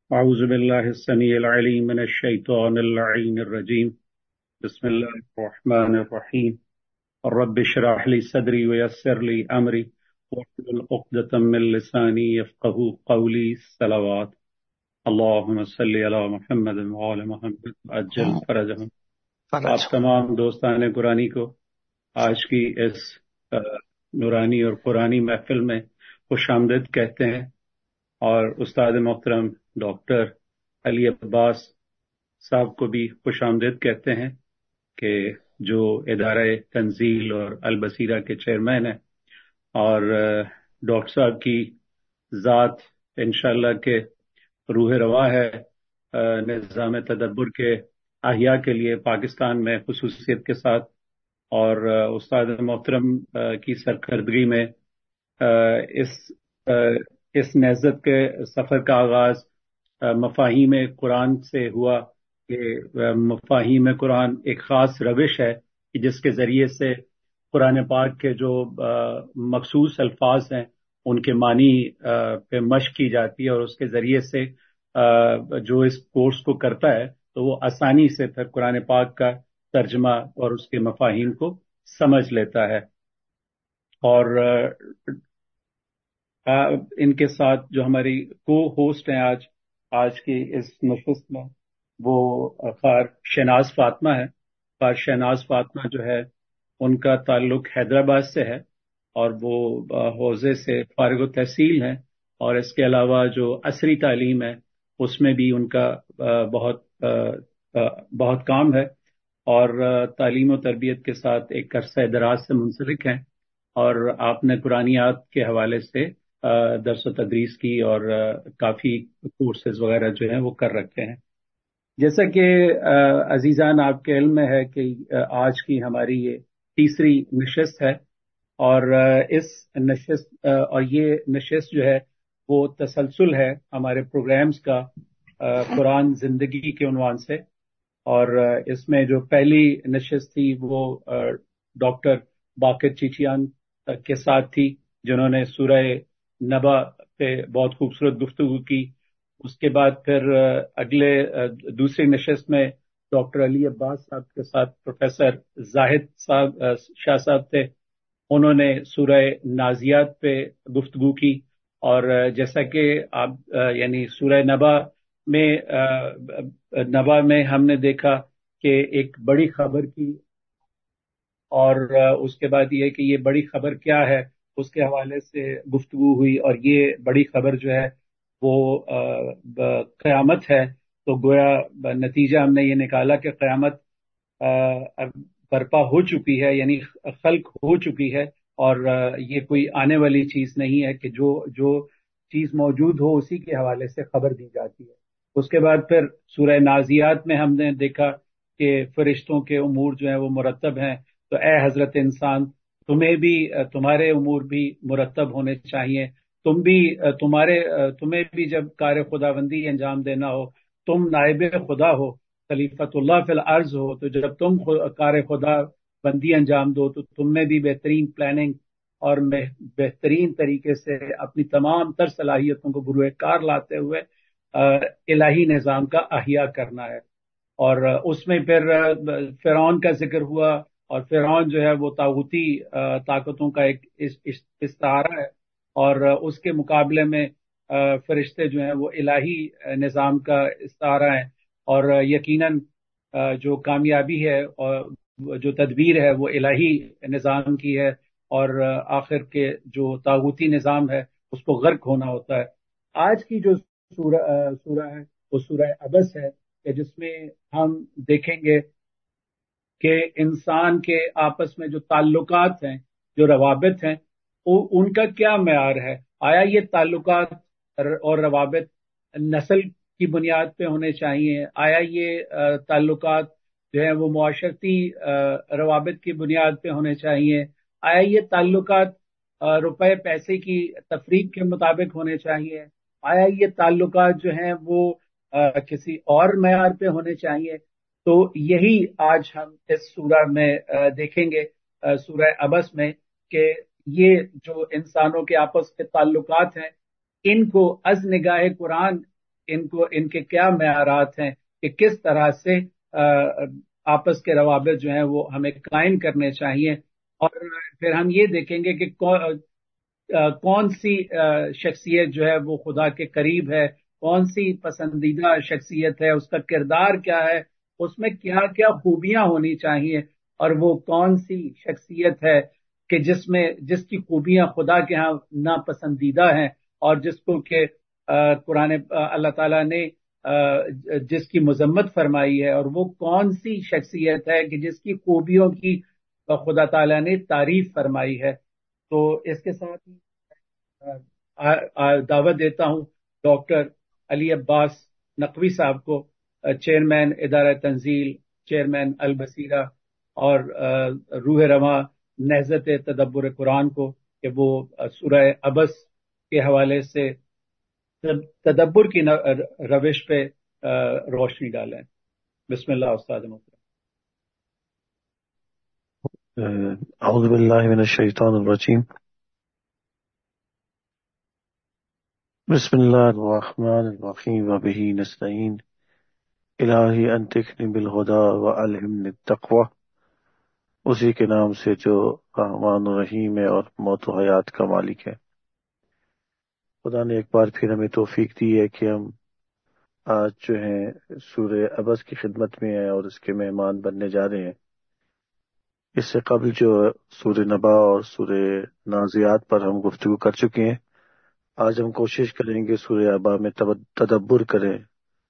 أعوذ بالله السميع العليم من الشيطان اللعين الرجيم. بسم الله الرحمن الرحيم. رب اشرح لي صدري ويسر لي أمري واحلل عقدة من لساني يفقهوا قولي. الصلوات اللهم صل على محمد وعلى محمد عجل فرجهم. فرج آپ تمام دوستان قرآنی کو آج کی اس نورانی اور قرآنی محفل میں خوش آمدید کہتے ہیں، اور استاد محترم ڈاکٹر علی عباس صاحب کو بھی خوش آمدید کہتے ہیں کہ جو ادارہ تنزیل اور البصیرہ کے چیئرمین ہیں، اور ڈاکٹر صاحب کی ذات انشاءاللہ کے روح رواں ہے نظام تدبر کے احیاء کے لیے پاکستان میں خصوصیت کے ساتھ، اور استاد محترم کی سرکردگی میں اس نہضت کے سفر کا آغاز مفاہیم قرآن سے ہوا کہ مفاہیم قرآن ایک خاص روش ہے کہ جس کے ذریعے سے قرآن پاک کے جو مخصوص الفاظ ہیں ان کے معنی پہ مشق کی جاتی ہے، اور اس کے ذریعے سے جو اس کورس کو کرتا ہے تو وہ آسانی سے پھر قرآن پاک کا ترجمہ اور اس کے مفاہیم کو سمجھ لیتا ہے۔ اور ان کے ساتھ جو ہماری کو ہوسٹ ہیں آج کی اس نشست میں، وہ خار شہناز فاطمہ ہے۔ خار شہناز فاطمہ جو ہے ان کا تعلق حیدرآباد سے ہے، اور وہ حوزے سے فارغ التحصیل ہیں، اور اس کے علاوہ جو عصری تعلیم ہے اس میں بھی ان کا بہت کام ہے، اور تعلیم و تربیت کے ساتھ ایک عرصہ دراز سے منسلک ہیں، اور آپ نے قرآنیات کے حوالے سے درس و تدریس کی اور کافی کورسز وغیرہ جو ہیں وہ کر رکھے ہیں۔ جیسا کہ عزیزان آپ کے علم میں ہے کہ آج کی ہماری یہ تیسری نشست ہے، اور اس نشست اور یہ نشست جو ہے وہ تسلسل ہے ہمارے پروگرامز کا قرآن زندگی کے عنوان سے، اور اس میں جو پہلی نشست تھی وہ ڈاکٹر باقر چیچیان کے ساتھ تھی، جنہوں نے سورہ نبا پہ بہت خوبصورت گفتگو کی۔ اس کے بعد پھر دوسری نشست میں ڈاکٹر علی عباس صاحب کے ساتھ پروفیسر زاہد صاحب شاہ صاحب تھے، انہوں نے سورہ نازیات پہ گفتگو کی، اور جیسا کہ آپ یعنی سورہ نبا میں ہم نے دیکھا کہ ایک بڑی خبر کی، اور اس کے بعد یہ کہ یہ بڑی خبر کیا ہے اس کے حوالے سے گفتگو ہوئی، اور یہ بڑی خبر جو ہے وہ قیامت ہے۔ تو گویا نتیجہ ہم نے یہ نکالا کہ قیامت برپا ہو چکی ہے، یعنی خلق ہو چکی ہے، اور یہ کوئی آنے والی چیز نہیں ہے کہ جو چیز موجود ہو اسی کے حوالے سے خبر دی جاتی ہے۔ اس کے بعد پھر سورہ نازیات میں ہم نے دیکھا کہ فرشتوں کے امور جو ہیں وہ مرتب ہیں، تو اے حضرت انسان تمہیں تمہارے امور بھی مرتب ہونے چاہیے، تمہیں بھی جب کار خداوندی انجام دینا ہو، تم نائب خدا ہو، خلیفۃ اللہ فی الارض ہو، تو جب تم کار خدا بندی انجام دو تو تم میں بھی بہترین پلاننگ اور بہترین طریقے سے اپنی تمام تر صلاحیتوں کو بروئے کار لاتے ہوئے الہی نظام کا احیاء کرنا ہے۔ اور اس میں پھر فرعون کا ذکر ہوا، اور فرعون جو ہے وہ طاغوتی طاقتوں کا ایک استعارہ ہے، اور اس کے مقابلے میں فرشتے جو ہیں وہ الہی نظام کا استعارہ ہیں، اور یقیناً جو کامیابی ہے اور جو تدبیر ہے وہ الہی نظام کی ہے، اور آخر کے جو طاغوتی نظام ہے اس کو غرق ہونا ہوتا ہے۔ آج کی جو سورہ ہے وہ سورہ عبس ہے، کہ جس میں ہم دیکھیں گے کہ انسان کے آپس میں جو تعلقات ہیں، جو روابط ہیں، ان کا کیا معیار ہے۔ آیا یہ تعلقات اور روابط نسل کی بنیاد پہ ہونے چاہیے؟ آیا یہ تعلقات جو ہیں وہ معاشرتی روابط کی بنیاد پہ ہونے چاہیے؟ آیا یہ تعلقات روپے پیسے کی تفریق کے مطابق ہونے چاہیے؟ آیا یہ تعلقات جو ہیں وہ کسی اور معیار پہ ہونے چاہیے؟ تو یہی آج ہم اس سورہ میں دیکھیں گے، سورہ عبس میں، کہ یہ جو انسانوں کے آپس کے تعلقات ہیں ان کو از نگاہ قرآن ان کے کیا معیارات ہیں کہ کس طرح سے آپس کے روابط جو ہیں وہ ہمیں قائم کرنے چاہیے، اور پھر ہم یہ دیکھیں گے کہ کون سی شخصیت جو ہے وہ خدا کے قریب ہے، کون سی پسندیدہ شخصیت ہے، اس کا کردار کیا ہے، اس میں کیا کیا خوبیاں ہونی چاہیے، اور وہ کون سی شخصیت ہے کہ جس کی خوبیاں خدا کے ہاں ناپسندیدہ ہیں، اور جس کو کہ قرآن اللہ تعالیٰ نے جس کی مذمت فرمائی ہے، اور وہ کون سی شخصیت ہے کہ جس کی خوبیوں کی خدا تعالیٰ نے تعریف فرمائی ہے۔ تو اس کے ساتھ ہی دعوت دیتا ہوں ڈاکٹر علی عباس نقوی صاحب کو، چیئرمین ادارہ تنزیل، چیئرمین البصیرہ اور روح رواں نہضت تدبر قرآن کو، کہ وہ سورہ عبس کے حوالے سے تدبر کی روش پہ روشنی ڈالیں۔ بسم اللہ استاد محترم۔ اعوذ باللہ من الشیطان الرجیم، بسم اللہ الرحمن الرحیم، وبہ نستعین، الہی انطقنی بالہدی وعلمنی التقوی، اسی کے نام سے جو رحمان الرحیم ہے اور موت و حیات کا مالک ہے۔ خدا نے ایک بار پھر ہمیں توفیق دی ہے کہ ہم آج جو ہیں سورہ عبس کی خدمت میں ہیں اور اس کے مہمان بننے جا رہے ہیں۔ اس سے قبل جو سورہ نبا اور سورہ نازعات پر ہم گفتگو کر چکے ہیں، آج ہم کوشش کریں گے سورہ ابا میں تدبر کریں،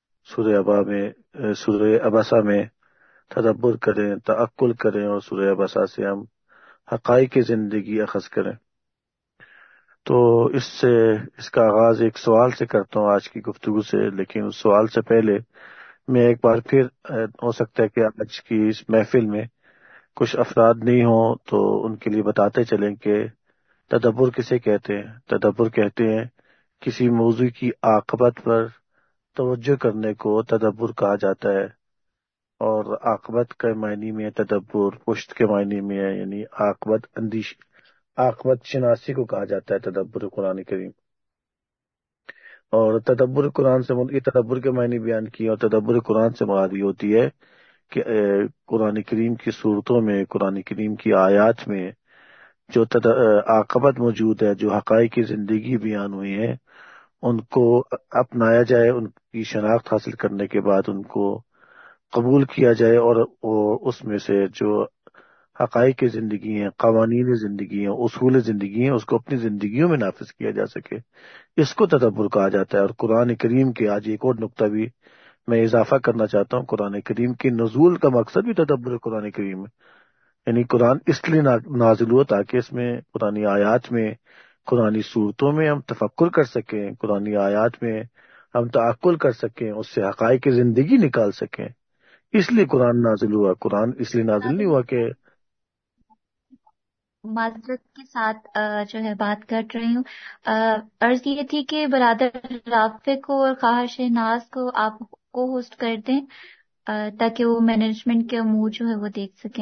سورہ ابسا میں تدبر کریں، تعقل کریں، اور سورہ ابسا سے ہم حقائق زندگی اخذ کریں۔ تو اس کا آغاز ایک سوال سے کرتا ہوں آج کی گفتگو سے، لیکن اس سوال سے پہلے میں ایک بار پھر ہو سکتا ہے کہ آج کی اس محفل میں کچھ افراد نہیں ہوں تو ان کے لیے بتاتے چلیں کہ تدبر کسے کہتے ہیں۔ تدبر کہتے ہیں کسی موضوع کی عاقبت پر توجہ کرنے کو تدبر کہا جاتا ہے، اور عاقبت کے معنی میں تدبر پشت کے معنی میں ہے، یعنی عاقبت شناسی کو کہا جاتا ہے تدبر قرآن کریم۔ اور تدبر قرآن سے یہ تدبر کے معنی بیان کیے، اور تدبر قرآن سے مراد یہ ہوتی ہے کہ قرآن کریم کی صورتوں میں، قرآن کریم کی آیات میں جو عاقبت موجود ہے، جو حقائق کی زندگی بیان ہوئی ہیں، ان کو اپنایا جائے، ان کی شناخت حاصل کرنے کے بعد ان کو قبول کیا جائے، اور اس میں سے جو حقائق کی زندگی ہیں، قوانین زندگی ہیں، اصول زندگی ہیں، اس کو اپنی زندگیوں میں نافذ کیا جا سکے، اس کو تدبر کہا جاتا ہے۔ اور قرآن کریم کے آج ایک اور نقطہ بھی میں اضافہ کرنا چاہتا ہوں، قرآن کریم کی نزول کا مقصد بھی تدبر قرآن کریم ہے، یعنی قرآن اس لیے نازل ہوا تاکہ اس میں قرآن آیات میں، قرآن صورتوں میں ہم تفکر کر سکیں، قرآن آیات میں ہم تعقل کر سکیں، اس سے حقائق کی زندگی نکال سکیں۔ اس لیے قرآن نازل ہوا۔ قرآن اس لیے نازل نہیں ہوا کہ معذرت کے ساتھ جو ہے بات کر رہی ہوں۔ عرض یہ تھی کہ برادر رافع کو اور خواہش ناز کو آپ کو ہوسٹ کر دیں تاکہ وہ مینجمنٹ کے امور جو ہے وہ دیکھ سکیں۔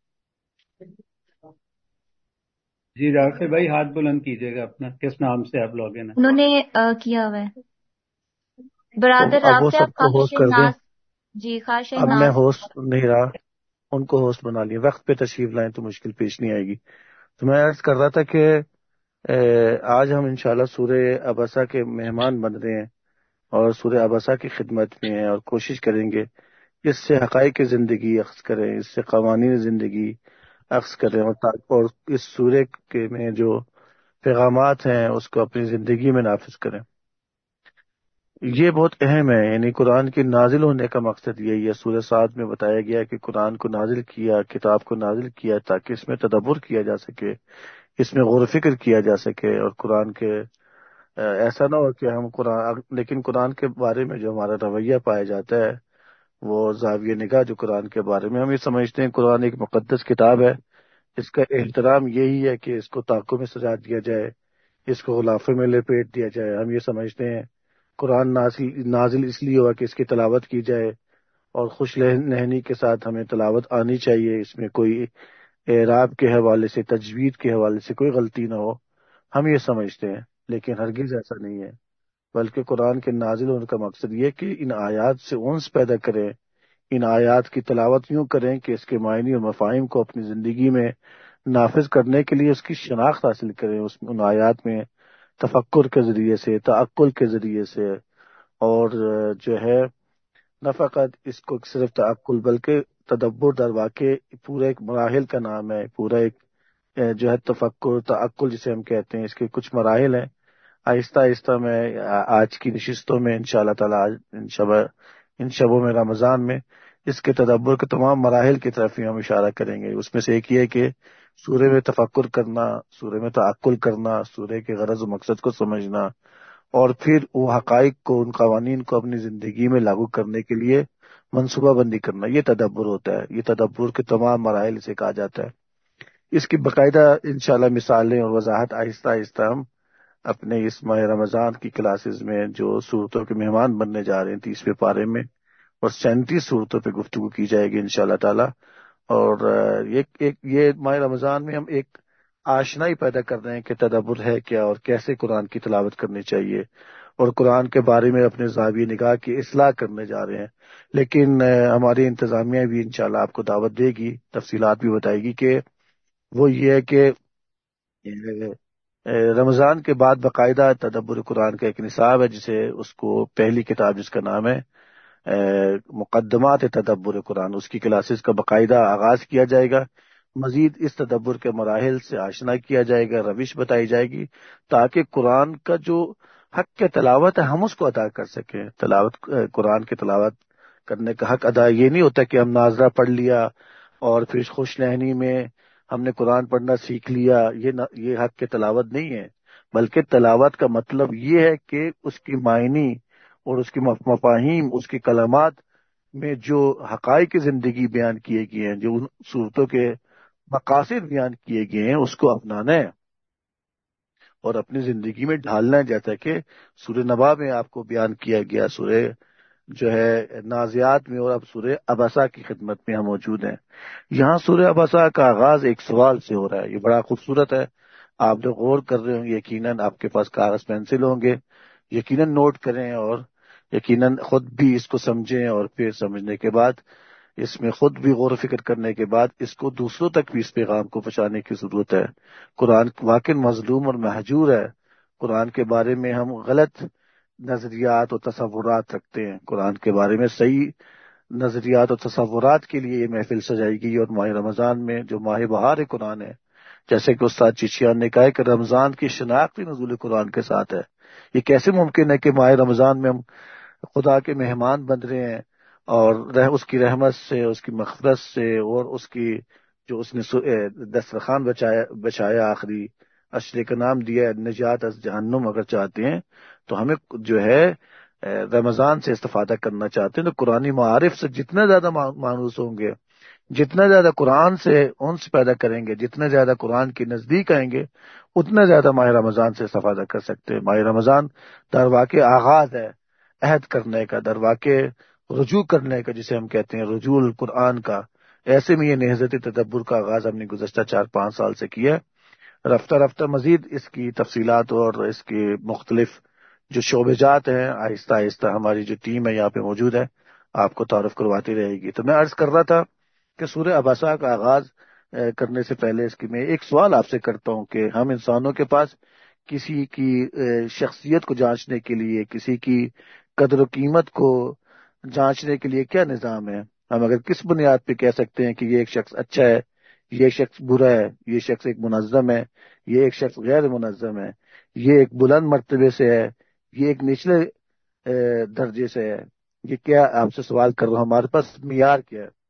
جی رافع بھائی ہاتھ بلند کیجیے گا اپنا، کس نام سے آپ لاگ ان ہیں؟ انہوں نے کیا ہوا ہے تو برادر اب وہ رافع، سب کو خواہش ہوسٹ کر دیں۔ ناز۔ جی خواہش اب میں ناز۔ ہوسٹ نہیں رہا، ان کو ہوسٹ بنا لیا، وقت پہ تشریف لائیں تو مشکل پیش نہیں آئے گی۔ تو میں عرض کر رہا تھا کہ آج ہم انشاءاللہ سورہ ابسا کے مہمان بن رہے ہیں اور سورہ ابسا کی خدمت میں ہیں، اور کوشش کریں گے اس سے حقائق کی زندگی اخذ کریں، اس سے قوانین زندگی اخذ کریں، اور اس سورہ کے میں جو پیغامات ہیں اس کو اپنی زندگی میں نافذ کریں۔ یہ بہت اہم ہے، یعنی قرآن کے نازل ہونے کا مقصد یہی ہے۔ سورہ صاد میں بتایا گیا کہ قرآن کو نازل کیا، کتاب کو نازل کیا تاکہ اس میں تدبر کیا جا سکے، اس میں غور و فکر کیا جا سکے، اور قرآن کے ایسا نہ ہو کہ ہم لیکن قرآن کے بارے میں جو ہمارا رویہ پایا جاتا ہے، وہ زاویہ نگاہ جو قرآن کے بارے میں ہم یہ سمجھتے ہیں قرآن ایک مقدس کتاب ہے، اس کا احترام یہی ہے کہ اس کو طاقوں میں سجا دیا جائے، اس کو غلافے میں لپیٹ دیا جائے۔ ہم یہ سمجھتے ہیں قرآن نازل اس لیے ہوا کہ اس کی تلاوت کی جائے، اور خوش نہنی کے ساتھ ہمیں تلاوت آنی چاہیے، اس میں کوئی اعراب کے حوالے سے، تجوید کے حوالے سے کوئی غلطی نہ ہو، ہم یہ سمجھتے ہیں، لیکن ہرگز ایسا نہیں ہے۔ بلکہ قرآن کے نازل ہونے کا مقصد یہ کہ ان آیات سے انس پیدا کریں، ان آیات کی تلاوت یوں کریں کہ اس کے معنی اور مفاہیم کو اپنی زندگی میں نافذ کرنے کے لیے اس کی شناخت حاصل کریں، ان آیات میں تفکر کے ذریعے سے، تعقل کے ذریعے سے، اور جو ہے نہ فقط اس کو صرف تعقل بلکہ تدبر در واقع پورا ایک مراحل کا نام ہے، پورا ایک جو ہے تفکر تعقل جسے ہم کہتے ہیں، اس کے کچھ مراحل ہیں۔ آہستہ آہستہ میں آج کی نشستوں میں انشاءاللہ تعالی ان شبوں میں رمضان میں اس کے تدبر کے تمام مراحل کی طرف ہی ہم اشارہ کریں گے۔ اس میں سے ایک یہ ہے کہ سورہ میں تفکر کرنا، سورہ میں تعقل کرنا، سورہ کے غرض و مقصد کو سمجھنا، اور پھر وہ حقائق کو، ان قوانین کو اپنی زندگی میں لاگو کرنے کے لیے منصوبہ بندی کرنا، یہ تدبر ہوتا ہے۔ یہ تدبر کے تمام مراحل اسے کہا جاتا ہے۔ اس کی باقاعدہ انشاءاللہ مثالیں اور وضاحت آہستہ آہستہ ہم اپنے اس ماہ رمضان کی کلاسز میں، جو صورتوں کے مہمان بننے جا رہے ہیں 30ویں پارے میں، اور 37 صورتوں پہ گفتگو کی جائے گی انشاءاللہ تعالی۔ اور یہ ماہ رمضان میں ہم ایک آشنائی پیدا کر رہے ہیں کہ تدبر ہے کیا اور کیسے قرآن کی تلاوت کرنی چاہیے، اور قرآن کے بارے میں اپنے زاویہ نگاہ کی اصلاح کرنے جا رہے ہیں۔ لیکن ہماری انتظامیہ بھی انشاءاللہ آپ کو دعوت دے گی، تفصیلات بھی بتائے گی کہ وہ یہ ہے کہ رمضان کے بعد باقاعدہ تدبر قرآن کا ایک نصاب ہے، جسے اس کو پہلی کتاب جس کا نام ہے مقدمات تدبر قرآن، اس کی کلاسز کا باقاعدہ آغاز کیا جائے گا۔ مزید اس تدبر کے مراحل سے آشنا کیا جائے گا، روش بتائی جائے گی، تاکہ قرآن کا جو حق کے تلاوت ہے ہم اس کو ادا کر سکیں۔ قرآن کی تلاوت کرنے کا حق ادا یہ نہیں ہوتا کہ ہم ناظرہ پڑھ لیا اور پھر خوش نہنی میں ہم نے قرآن پڑھنا سیکھ لیا، یہ حق کے تلاوت نہیں ہے، بلکہ تلاوت کا مطلب یہ ہے کہ اس کی معنی اور اس کی مفاہیم، اس کی کلمات میں جو حقائق زندگی بیان کیے گئے ہیں، جو ان صورتوں کے مقاصد بیان کیے گئے ہیں، اس کو اپنانا ہے اور اپنی زندگی میں ڈھالنا ہے، جیسا کہ سورہ نبا میں آپ کو بیان کیا گیا، سورہ جو ہے نازعات میں، اور اب سورہ عبسہ کی خدمت میں ہم موجود ہیں۔ یہاں سورہ عبسہ کا آغاز ایک سوال سے ہو رہا ہے، یہ بڑا خوبصورت ہے۔ آپ جو غور کر رہے ہوں گے، یقیناً آپ کے پاس کاغذ پینسل ہوں گے، یقیناً نوٹ کریں اور یقیناً خود بھی اس کو سمجھیں، اور پھر سمجھنے کے بعد اس میں خود بھی غور و فکر کرنے کے بعد اس کو دوسروں تک بھی اس پیغام کو پہنچانے کی ضرورت ہے۔ قرآن واقعی مظلوم اور مہجور ہے۔ قرآن کے بارے میں ہم غلط نظریات اور تصورات رکھتے ہیں۔ قرآن کے بارے میں صحیح نظریات اور تصورات کے لیے یہ محفل سجائی گئی، اور ماہ رمضان میں جو ماہ بہار قرآن ہے، جیسے کہ استاد چشتیان نے کہا ہے کہ رمضان کی شناخت نزول قرآن کے ساتھ ہے۔ یہ کیسے ممکن ہے کہ ماہ رمضان میں ہم خدا کے مہمان بن رہے ہیں، اور اس کی رحمت سے، اس کی مغفرت سے، اور اس کی جو اس نے دسترخوان بچایا، آخری اشرے کا نام دیا ہے، نجات از جہنم، اگر چاہتے ہیں تو ہمیں جو ہے رمضان سے استفادہ کرنا چاہتے ہیں تو قرآنی معارف سے جتنا زیادہ مانوس ہوں گے، جتنا زیادہ قرآن سے انس پیدا کریں گے، جتنا زیادہ قرآن کے نزدیک آئیں گے، اتنا زیادہ ماہ رمضان سے استفادہ کر سکتے ہیں۔ ماہ رمضان در واقع آغاز ہے عہد کرنے کا، در واقع رجوع کرنے کا، جسے ہم کہتے ہیں رجوع القرآن کا۔ ایسے میں یہ نہضت تدبر کا آغاز ہم نے گزشتہ 4-5 سال سے کیا ہے۔ رفتہ رفتہ مزید اس کی تفصیلات اور اس کے مختلف جو شعبے جات ہیں، آہستہ آہستہ ہماری جو ٹیم ہے یہاں پہ موجود ہے آپ کو تعارف کرواتی رہے گی۔ تو میں عرض کر رہا تھا کہ سورہ عبسہ کا آغاز کرنے سے پہلے اس کی میں ایک سوال آپ سے کرتا ہوں کہ ہم انسانوں کے پاس کسی کی شخصیت کو جانچنے کے لیے، کسی کی قدر و قیمت کو جانچنے کے لیے کیا نظام ہے؟ ہم اگر کس بنیاد پہ کہہ سکتے ہیں کہ یہ ایک شخص اچھا ہے، یہ ایک شخص برا ہے، یہ شخص ایک منظم ہے، یہ ایک شخص غیر منظم ہے، یہ ایک بلند مرتبے سے ہے، یہ ایک نچلے درجے سے ہے؟ یہ کیا آپ سے سوال کر رہا ہوں، ہمارے پاس معیار کیا ہے؟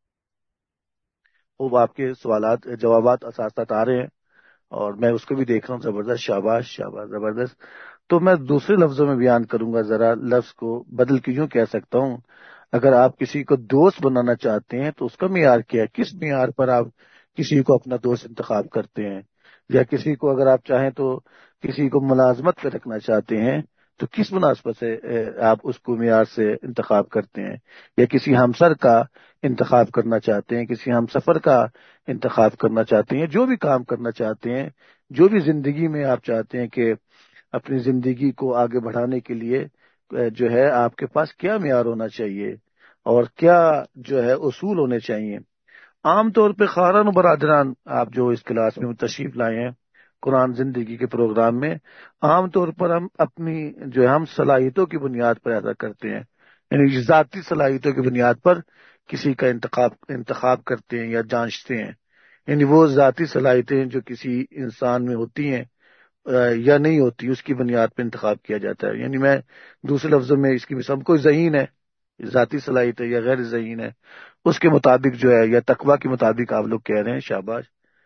خوب آپ کے سوالات جوابات اساتذہ آ رہے ہیں اور میں اس کو بھی دیکھ رہا ہوں۔ زبردست، شاباش شاباش، زبردست۔ تو میں دوسرے لفظوں میں بیان کروں گا، ذرا لفظ کو بدل کے یوں کہہ سکتا ہوں، اگر آپ کسی کو دوست بنانا چاہتے ہیں تو اس کا معیار کیا ہے؟ کس معیار پر آپ کسی کو اپنا دوست انتخاب کرتے ہیں؟ یا کسی کو اگر آپ چاہیں تو کسی کو ملازمت پہ رکھنا چاہتے ہیں تو کس مناسبت سے آپ اس کو معیار سے انتخاب کرتے ہیں؟ یا کسی ہمسر کا انتخاب کرنا چاہتے ہیں، کسی ہم سفر کا انتخاب کرنا چاہتے ہیں، جو بھی کام کرنا چاہتے ہیں، جو بھی زندگی میں آپ چاہتے ہیں کہ اپنی زندگی کو آگے بڑھانے کے لیے جو ہے آپ کے پاس کیا معیار ہونا چاہیے اور کیا جو ہے اصول ہونے چاہیے. عام طور پہ خواہران و برادران، آپ جو اس کلاس میں تشریف لائے ہیں قرآن زندگی کے پروگرام میں، عام طور پر ہم اپنی جو ہے ہم صلاحیتوں کی بنیاد پر ادا کرتے ہیں، یعنی ذاتی صلاحیتوں کی بنیاد پر کسی کا انتخاب کرتے ہیں یا جانچتے ہیں. یعنی وہ ذاتی صلاحیتیں جو کسی انسان میں ہوتی ہیں یا نہیں ہوتی، اس کی بنیاد پہ انتخاب کیا جاتا ہے. یعنی میں دوسرے لفظوں میں اس کی مثال، کوئی ذہین ہے، ذاتی صلاحیت ہے یا غیر ذہین ہے، اس کے مطابق جو ہے یا تقویٰ کے مطابق آپ لوگ کہہ رہے ہیں، شاباش.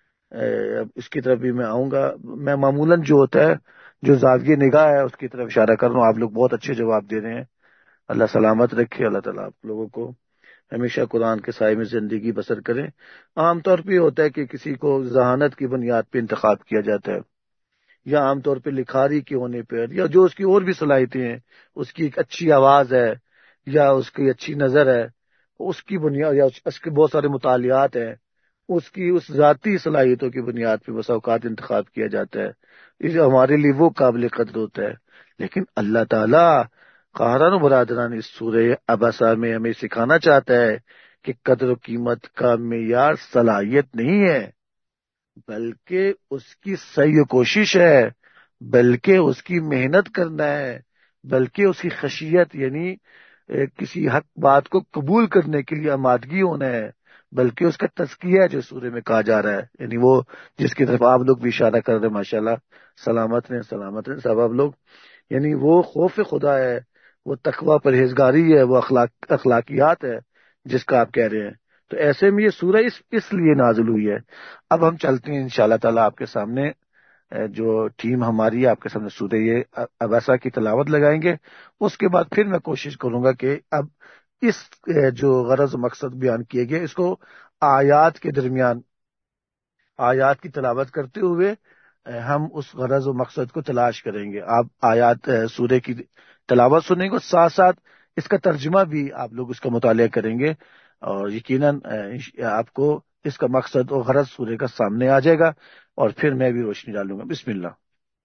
اس کی طرف بھی میں آؤں گا. میں معمولاً جو ہوتا ہے جو زاویہ نگاہ ہے اس کی طرف اشارہ کر رہا ہوں. آپ لوگ بہت اچھے جواب دے رہے ہیں. اللہ سلامت رکھے. اللہ تعالیٰ آپ لوگوں کو ہمیشہ قرآن کے سائے میں زندگی بسر کریں. عام طور پہ یہ ہوتا ہے کہ کسی کو ذہانت کی بنیاد پہ انتخاب کیا جاتا ہے، یا عام طور پہ لکھاری کے ہونے پہ، یا جو اس کی اور بھی صلاحیتیں ہیں، اس کی ایک اچھی آواز ہے یا اس کی اچھی نظر ہے، اس کی بنیاد، یا اس کے بہت سارے مطالعات ہیں، اس ذاتی صلاحیتوں کی بنیاد پہ بسا اوقات انتخاب کیا جاتا ہے. اس ہمارے لیے وہ قابل قدر ہوتا ہے. لیکن اللہ تعالیٰ خواہران و برادران اس سورہ عبسہ میں ہمیں سکھانا چاہتا ہے کہ قدر و قیمت کا معیار صلاحیت نہیں ہے، بلکہ اس کی سعی و کوشش ہے، بلکہ اس کی محنت کرنا ہے، بلکہ اس کی خشیت یعنی کسی حق بات کو قبول کرنے کے لیے آمادگی ہونا ہے، بلکہ اس کا تزکیہ ہے جو سورہ میں کہا جا رہا ہے. یعنی وہ جس کی طرف آپ لوگ بھی اشارہ کر رہے ہیں، ماشاءاللہ سلامت رہیں سب آپ لوگ. یعنی وہ خوف خدا ہے، وہ تقوی پرہیزگاری ہے، وہ اخلاقیات ہے جس کا آپ کہہ رہے ہیں. تو ایسے میں یہ سورہ اس لیے نازل ہوئی ہے. اب ہم چلتے ہیں انشاءاللہ تعالیٰ آپ کے سامنے جو ٹیم ہماری ہے آپ کے سامنے سورہ یہ عبسہ کی تلاوت لگائیں گے. اس کے بعد پھر میں کوشش کروں گا کہ اب اس جو غرض و مقصد بیان کیے گئے اس کو آیات کے درمیان آیات کی تلاوت کرتے ہوئے ہم اس غرض و مقصد کو تلاش کریں گے. آپ آیات سورہ کی تلاوت سنیں گے، ساتھ ساتھ اس کا ترجمہ بھی آپ لوگ اس کا مطالعہ کریں گے، اور یقیناً آپ کو اس کا مقصد اور غرض سورہ کا سامنے آ جائے گا، اور پھر میں بھی روشنی ڈالوں گا. بسم اللہ.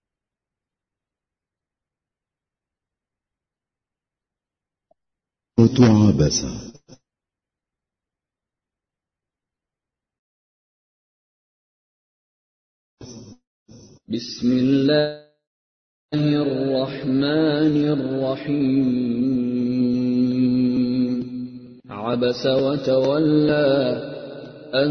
بسم الله الرحمن الرحيم. عبس وتولى أن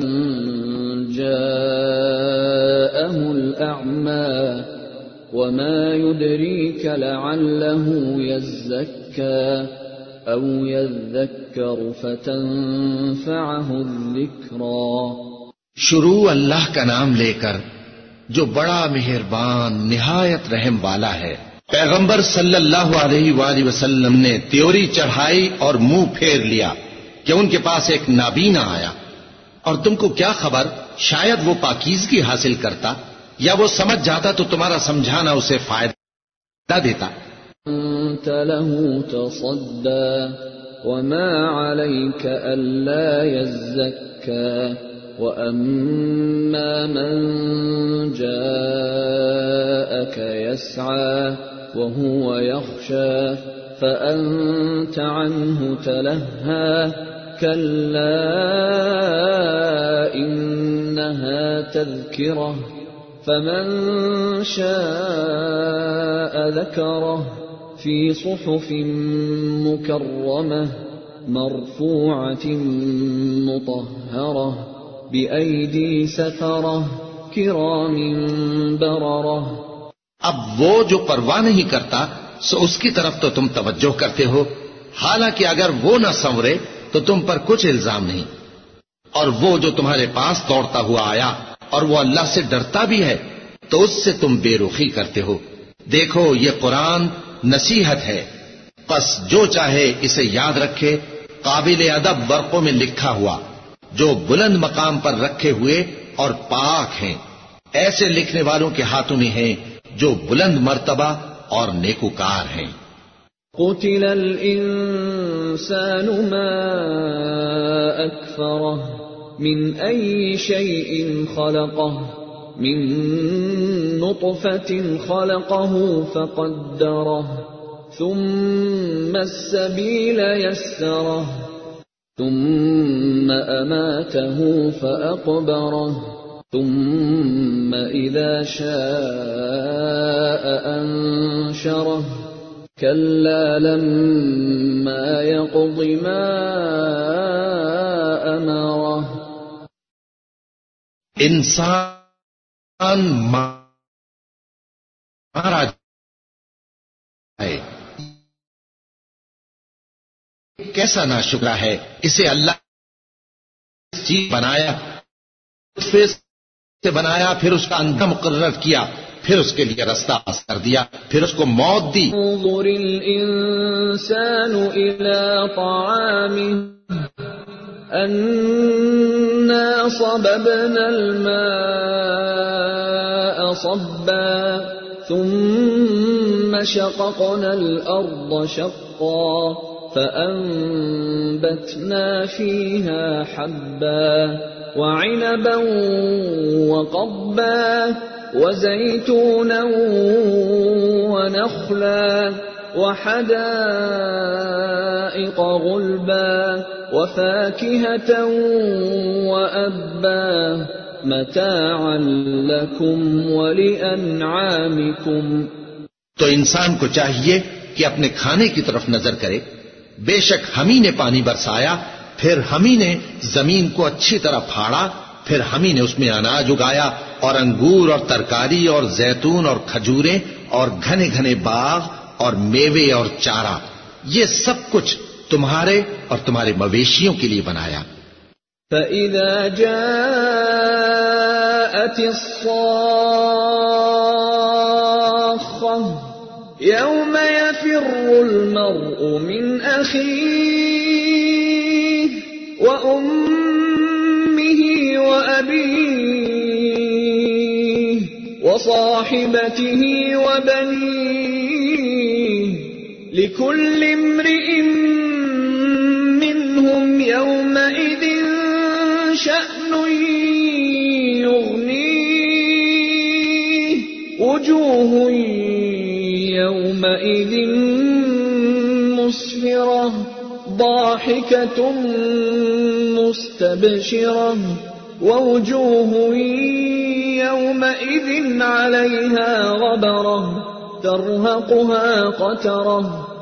جاءه الأعمى وما يدريك لعله يزكى أو يذكر فتنفعه الذكرى. شروع اللہ کا نام لے کر جو بڑا مہربان نہایت رحم والا ہے. پیغمبر صلی اللہ علیہ وآلہ وسلم نے تیوری چڑھائی اور منہ پھیر لیا کہ ان کے پاس ایک نابینا آیا، اور تم کو کیا خبر شاید وہ پاکیزگی حاصل کرتا یا وہ سمجھ جاتا تو تمہارا سمجھانا اسے فائدہ دیتا. أنت له تصدى وما عليك ألا يزكى وأما من جاءك يسعى وهو يخشى فأنت عنه تلهى كلا إنها تذكرة فمن شاء ذكره في صحف مكرمة مرفوعة مطهرة بأيدي سفرة كرام بررة. اب وہ جو پرواہ نہیں کرتا سو اس کی طرف تو تم توجہ کرتے ہو، حالانکہ اگر وہ نہ سنورے تو تم پر کچھ الزام نہیں. اور وہ جو تمہارے پاس دوڑتا ہوا آیا اور وہ اللہ سے ڈرتا بھی ہے تو اس سے تم بے رخی کرتے ہو. دیکھو یہ قرآن نصیحت ہے، پس جو چاہے اسے یاد رکھے. قابل ادب ورقوں میں لکھا ہوا جو بلند مقام پر رکھے ہوئے اور پاک ہیں، ایسے لکھنے والوں کے ہاتھوں میں ہیں جو بلند مرتبہ اور نیکوکار ہیں. قتل الإنسان ما أكفره من أي شيء خلقه من نطفة خلقه فقدره ثم السبيل يسره ثم أماته فأقبره ثم إذا شاء أنشره كلا لما يقض ما أمره. انسان مارا جائے کیسا ناشکرا ہے. اسے اللہ چیز بنایا، نطفے سے بنایا، پھر اس کا اندھا مقرر کیا، پھر اس کے لیے رستہ آس کر دیا، پھر اس کو موت دی. انظر الإنسان إلى طعامه أنا صببنا الماء صبا ثم شققنا الأرض شقا فأنبتنا فيها حبا وعنبا وقضبا وزيتونا ونخلا وحدائق غلبا وفاكهة وأبا متاعا لكم ولأنعامكم. تو انسان کو چاہیے کہ اپنے کھانے کی طرف نظر کرے. بے شک ہم ہی نے پانی برسایا، پھر ہم ہی نے زمین کو اچھی طرح پھاڑا، پھر ہم ہی نے اس میں اناج اگایا اور انگور اور ترکاری اور زیتون اور کھجوریں اور گھنے گھنے باغ اور میوے اور چارہ. یہ سب کچھ تمہارے اور تمہارے مویشیوں کے لیے بنایا. فَإِذَا جَاءَتِ الصَّاخَّةُ يَوْمَ يَفِرُّ الْمَرْءُ مِنْ أَخِيهِ وَأُمِّهِ وَأَبِيهِ وَصَاحِبَتِهِ وَبَنِيهِ لِكُلِّ امْرِئٍ مِّنْهُمْ يَوْمَئِذٍ شَأْنٌ يُغْنِيهِ وُجُوهٌ يَوْمَئِذٍ مُسْفِرَةٌ ضَاحِكَةٌ مُسْتَبْشِرَةٌ وَوُجُوهٌ يَوْمَئِذٍ عَلَيْهَا غَبَرَةٌ تَرْهَقُهَا قَتَرَةٌ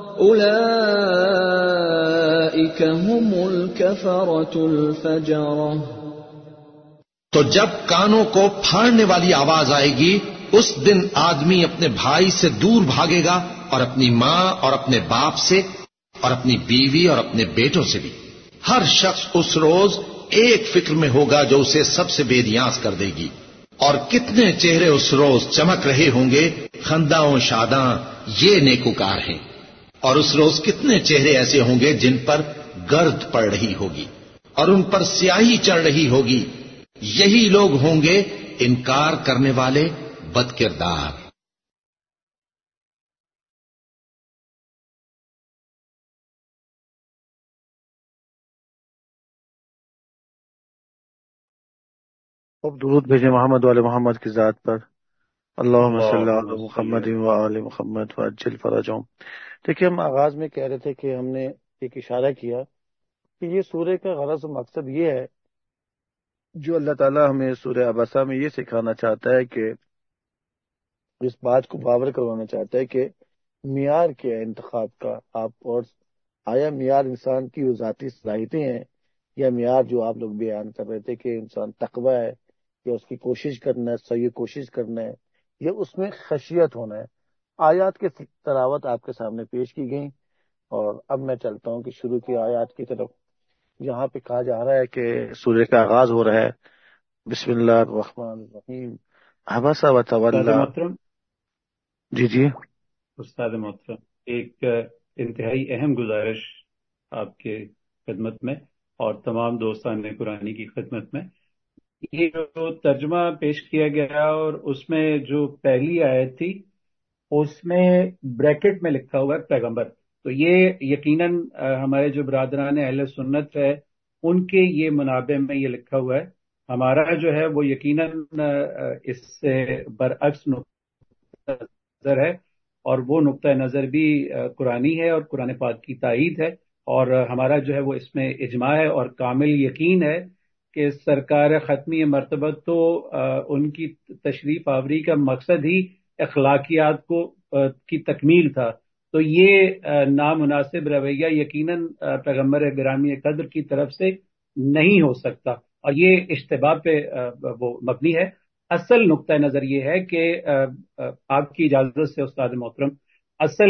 أُولَئِكَ هُمُ الْكَفَرَةُ الْفَجَرَةُ. تو جب کانوں کو پھاڑنے والی آواز آئے گی، اس دن آدمی اپنے بھائی سے دور بھاگے گا، اور اپنی ماں اور اپنے باپ سے، اور اپنی بیوی اور اپنے بیٹوں سے بھی. ہر شخص اس روز ایک فکر میں ہوگا جو اسے سب سے بے نیاز کر دے گی. اور کتنے چہرے اس روز چمک رہے ہوں گے، خنداں و شاداں، یہ نیکوکار ہیں. اور اس روز کتنے چہرے ایسے ہوں گے جن پر گرد پڑ رہی ہوگی اور ان پر سیاہی چڑھ رہی ہوگی. یہی لوگ ہوں گے انکار کرنے والے بد کردار. اب درود بھیجیں محمد والے محمد کی ذات پر. اللہم صلی علی محمد وآل محمد وعجل فرجہم. دیکھیے، ہم آغاز میں کہہ رہے تھے کہ ہم نے ایک اشارہ کیا کہ یہ سورہ کا غرض و مقصد یہ ہے، جو اللہ تعالیٰ ہمیں سورہ عبسہ میں یہ سکھانا چاہتا ہے کہ اس بات کو باور کروانا چاہتا ہے کہ معیار کیا ہے انتخاب کا. آپ اور آیا معیار انسان کی وہ ذاتی صلاحیتیں ہیں، یا معیار جو آپ لوگ بیان کر رہے تھے کہ انسان تقوی ہے، یا اس کی کوشش کرنا ہے، صحیح کوشش کرنا ہے، یا اس میں خشیت ہونا ہے. آیات کی تلاوت آپ کے سامنے پیش کی گئی، اور اب میں چلتا ہوں کہ شروع کی آیات کی طرف، جہاں پہ کہا جا رہا ہے کہ سورہ کا آغاز ہو رہا ہے بسم اللہ الرحمن الرحیم. عبس وتولی. محترم، جی استاد محترم، ایک انتہائی اہم گزارش آپ کے خدمت میں اور تمام دوستان قرآنی کی خدمت میں. یہ جو ترجمہ پیش کیا گیا اور اس میں جو پہلی آیت تھی اس میں بریکٹ میں لکھا ہوا ہے پیغمبر. تو یہ یقیناً ہمارے جو برادران اہل سنت ہے ان کے یہ منابع میں یہ لکھا ہوا ہے ہمارا جو ہے وہ یقیناً اس سے برعکس نقطہ نظر ہے، اور وہ نقطہ نظر بھی قرآنی ہے اور قرآن پاک کی تائید ہے، اور ہمارا جو ہے وہ اس میں اجماع ہے اور کامل یقین ہے کہ سرکار ختمی مرتبہ تو ان کی تشریف آوری کا مقصد ہی اخلاقیات کی تکمیل تھا، تو یہ نامناسب رویہ یقیناً پیغمبر گرامی قدر کی طرف سے نہیں ہو سکتا، اور یہ اشتباہ پہ وہ مبنی ہے۔ اصل نقطہ نظر یہ ہے کہ آپ کی اجازت سے استاد محترم، اصل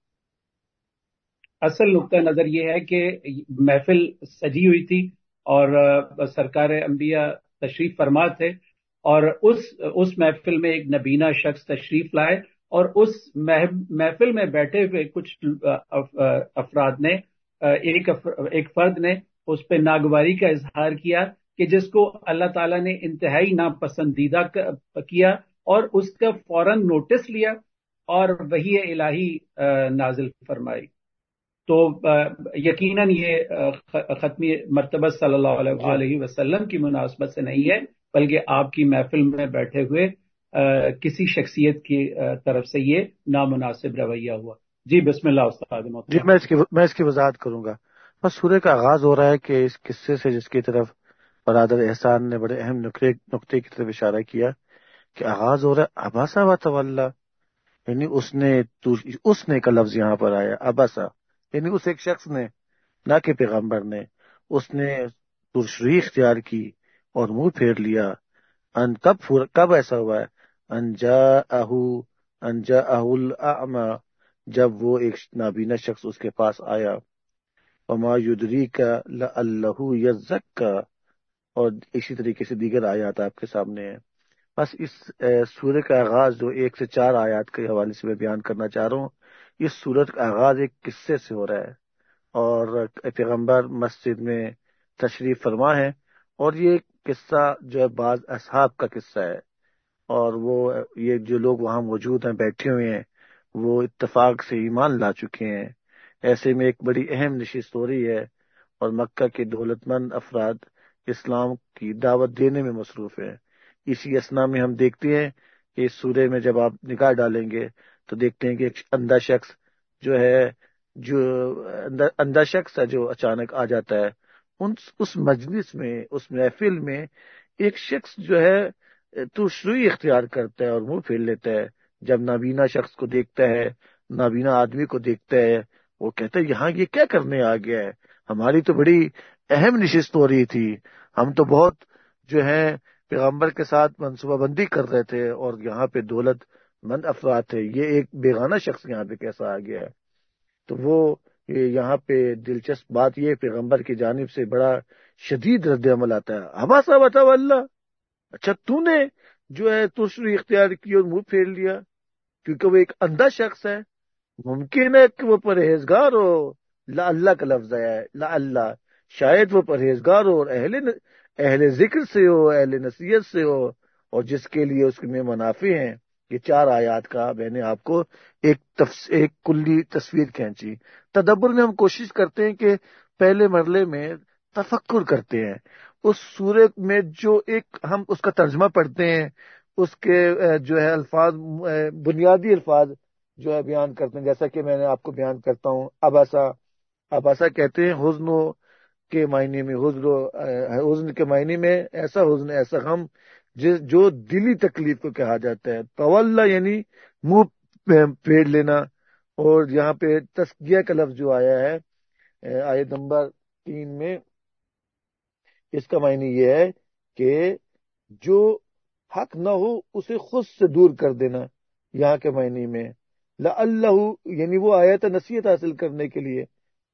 اصل نقطہ نظر یہ ہے کہ محفل سجی ہوئی تھی اور سرکار انبیاء تشریف فرما تھے، اور اس محفل میں ایک نبینا شخص تشریف لائے، اور اس محفل میں بیٹھے ہوئے کچھ افراد نے ایک فرد نے اس پہ ناگواری کا اظہار کیا کہ جس کو اللہ تعالیٰ نے انتہائی ناپسندیدہ کیا، اور اس کا فوراً نوٹس لیا اور وحی الہی نازل فرمائی۔ تو یقیناً یہ ختمی مرتبہ صلی اللہ علیہ وسلم کی مناسبت سے نہیں ہے، بلکہ آپ کی محفل میں بیٹھے ہوئے کسی شخصیت کی طرف سے یہ نامناسب رویہ ہوا۔ جی بسم اللہ استاد جی، محترم۔ میں اس کی وضاحت کروں گا۔ بس سورہ کا آغاز ہو رہا ہے کہ اس قصے سے جس کی طرف برادر احسان نے بڑے اہم نقطے کی طرف اشارہ کیا کہ آغاز ہو رہا ہے اباسا و تولا، یعنی اس نے کا لفظ یہاں پر آیا اباسا، یعنی اس ایک شخص نے، نہ کہ پیغمبر نے، اس نے ترشری اختیار کی اور منہ پھیر لیا۔ کب ایسا ہوا ہے؟ انجاءہ الاعمی، جب وہ ایک نابینا شخص اس کے پاس آیا۔ وما یدریک لعلہ یزکی، اور اسی طریقے سے دیگر آیات آپ کے سامنے ہیں۔ بس اس سورہ کا آغاز جو 1 سے 4 آیات کے حوالے سے میں بیان کرنا چاہ رہا ہوں، اس سورت کا آغاز ایک قصے سے ہو رہا ہے، اور پیغمبر مسجد میں تشریف فرما ہے، اور یہ قصہ جو ہے بعض اصحاب کا قصہ ہے، اور وہ یہ جو لوگ وہاں موجود ہیں، بیٹھے ہوئے ہیں، وہ اتفاق سے ایمان لا چکے ہیں۔ ایسے میں ایک بڑی اہم نشست ہو رہی ہے، اور مکہ کے دولت مند افراد اسلام کی دعوت دینے میں مصروف ہیں۔ اسی اسنا میں ہم دیکھتے ہیں کہ اس سورے میں جب آپ نگاہ ڈالیں گے تو دیکھتے ہیں کہ ایک اندھا شخص جو اندھا شخص ہے جو اچانک آ جاتا ہے اس مجلس میں، اس محفل میں۔ ایک شخص جو ہے تو شروع اختیار کرتا ہے اور منہ پھیر لیتا ہے جب نابینا شخص کو دیکھتا ہے، نابینا آدمی کو دیکھتا ہے، وہ کہتا ہے یہاں یہ کیا کرنے آ گیا ہے؟ ہماری تو بڑی اہم نشست ہو رہی تھی، ہم تو بہت جو ہے پیغمبر کے ساتھ منصوبہ بندی کر رہے تھے، اور یہاں پہ دولت مند افراد تھے، یہ ایک بیگانہ شخص یہاں پہ کیسا آ گیا ہے؟ تو وہ یہاں پہ دلچسپ بات یہ پیغمبر کی جانب سے بڑا شدید رد عمل آتا ہے۔ اباسا وتولی، اچھا تو نے جو ہے تشریح اختیار کی اور منہ پھیر لیا، کیونکہ وہ ایک اندھا شخص ہے۔ ممکن ہے کہ وہ پرہیزگار ہو، لا اللہ کا لفظ آیا ہے، لا اللہ، شاید وہ پرہیزگار ہو اور اہل ذکر سے ہو، اہل نصیحت سے ہو، اور جس کے لیے اس میں منافع ہیں۔ یہ 4 آیات کا میں نے آپ کو ایک کلی تصویر کھینچی۔ تدبر میں ہم کوشش کرتے ہیں کہ پہلے مرحلے میں تفکر کرتے ہیں اس سورہ میں، جو ہم اس کا ترجمہ پڑھتے ہیں، اس کے جو ہے الفاظ، بنیادی الفاظ جو ہے بیان کرتے ہیں، جیسا کہ میں نے آپ کو بیان کرتا ہوں۔ اباسا کہتے ہیں حزن کے معنی میں، حزن کے معنی میں ایسا حزن، ایسا غم جو دلی تکلیف کو کہا جاتا ہے۔ تولا یعنی منہ پھیر لینا، اور یہاں پہ تسکیہ کا لفظ جو آیا ہے آیت نمبر 3 میں، اس کا معنی یہ ہے کہ جو حق نہ ہو اسے خود سے دور کر دینا۔ یہاں کے معنی میں لعلہ یعنی وہ آیا تھا نصیحت حاصل کرنے کے لیے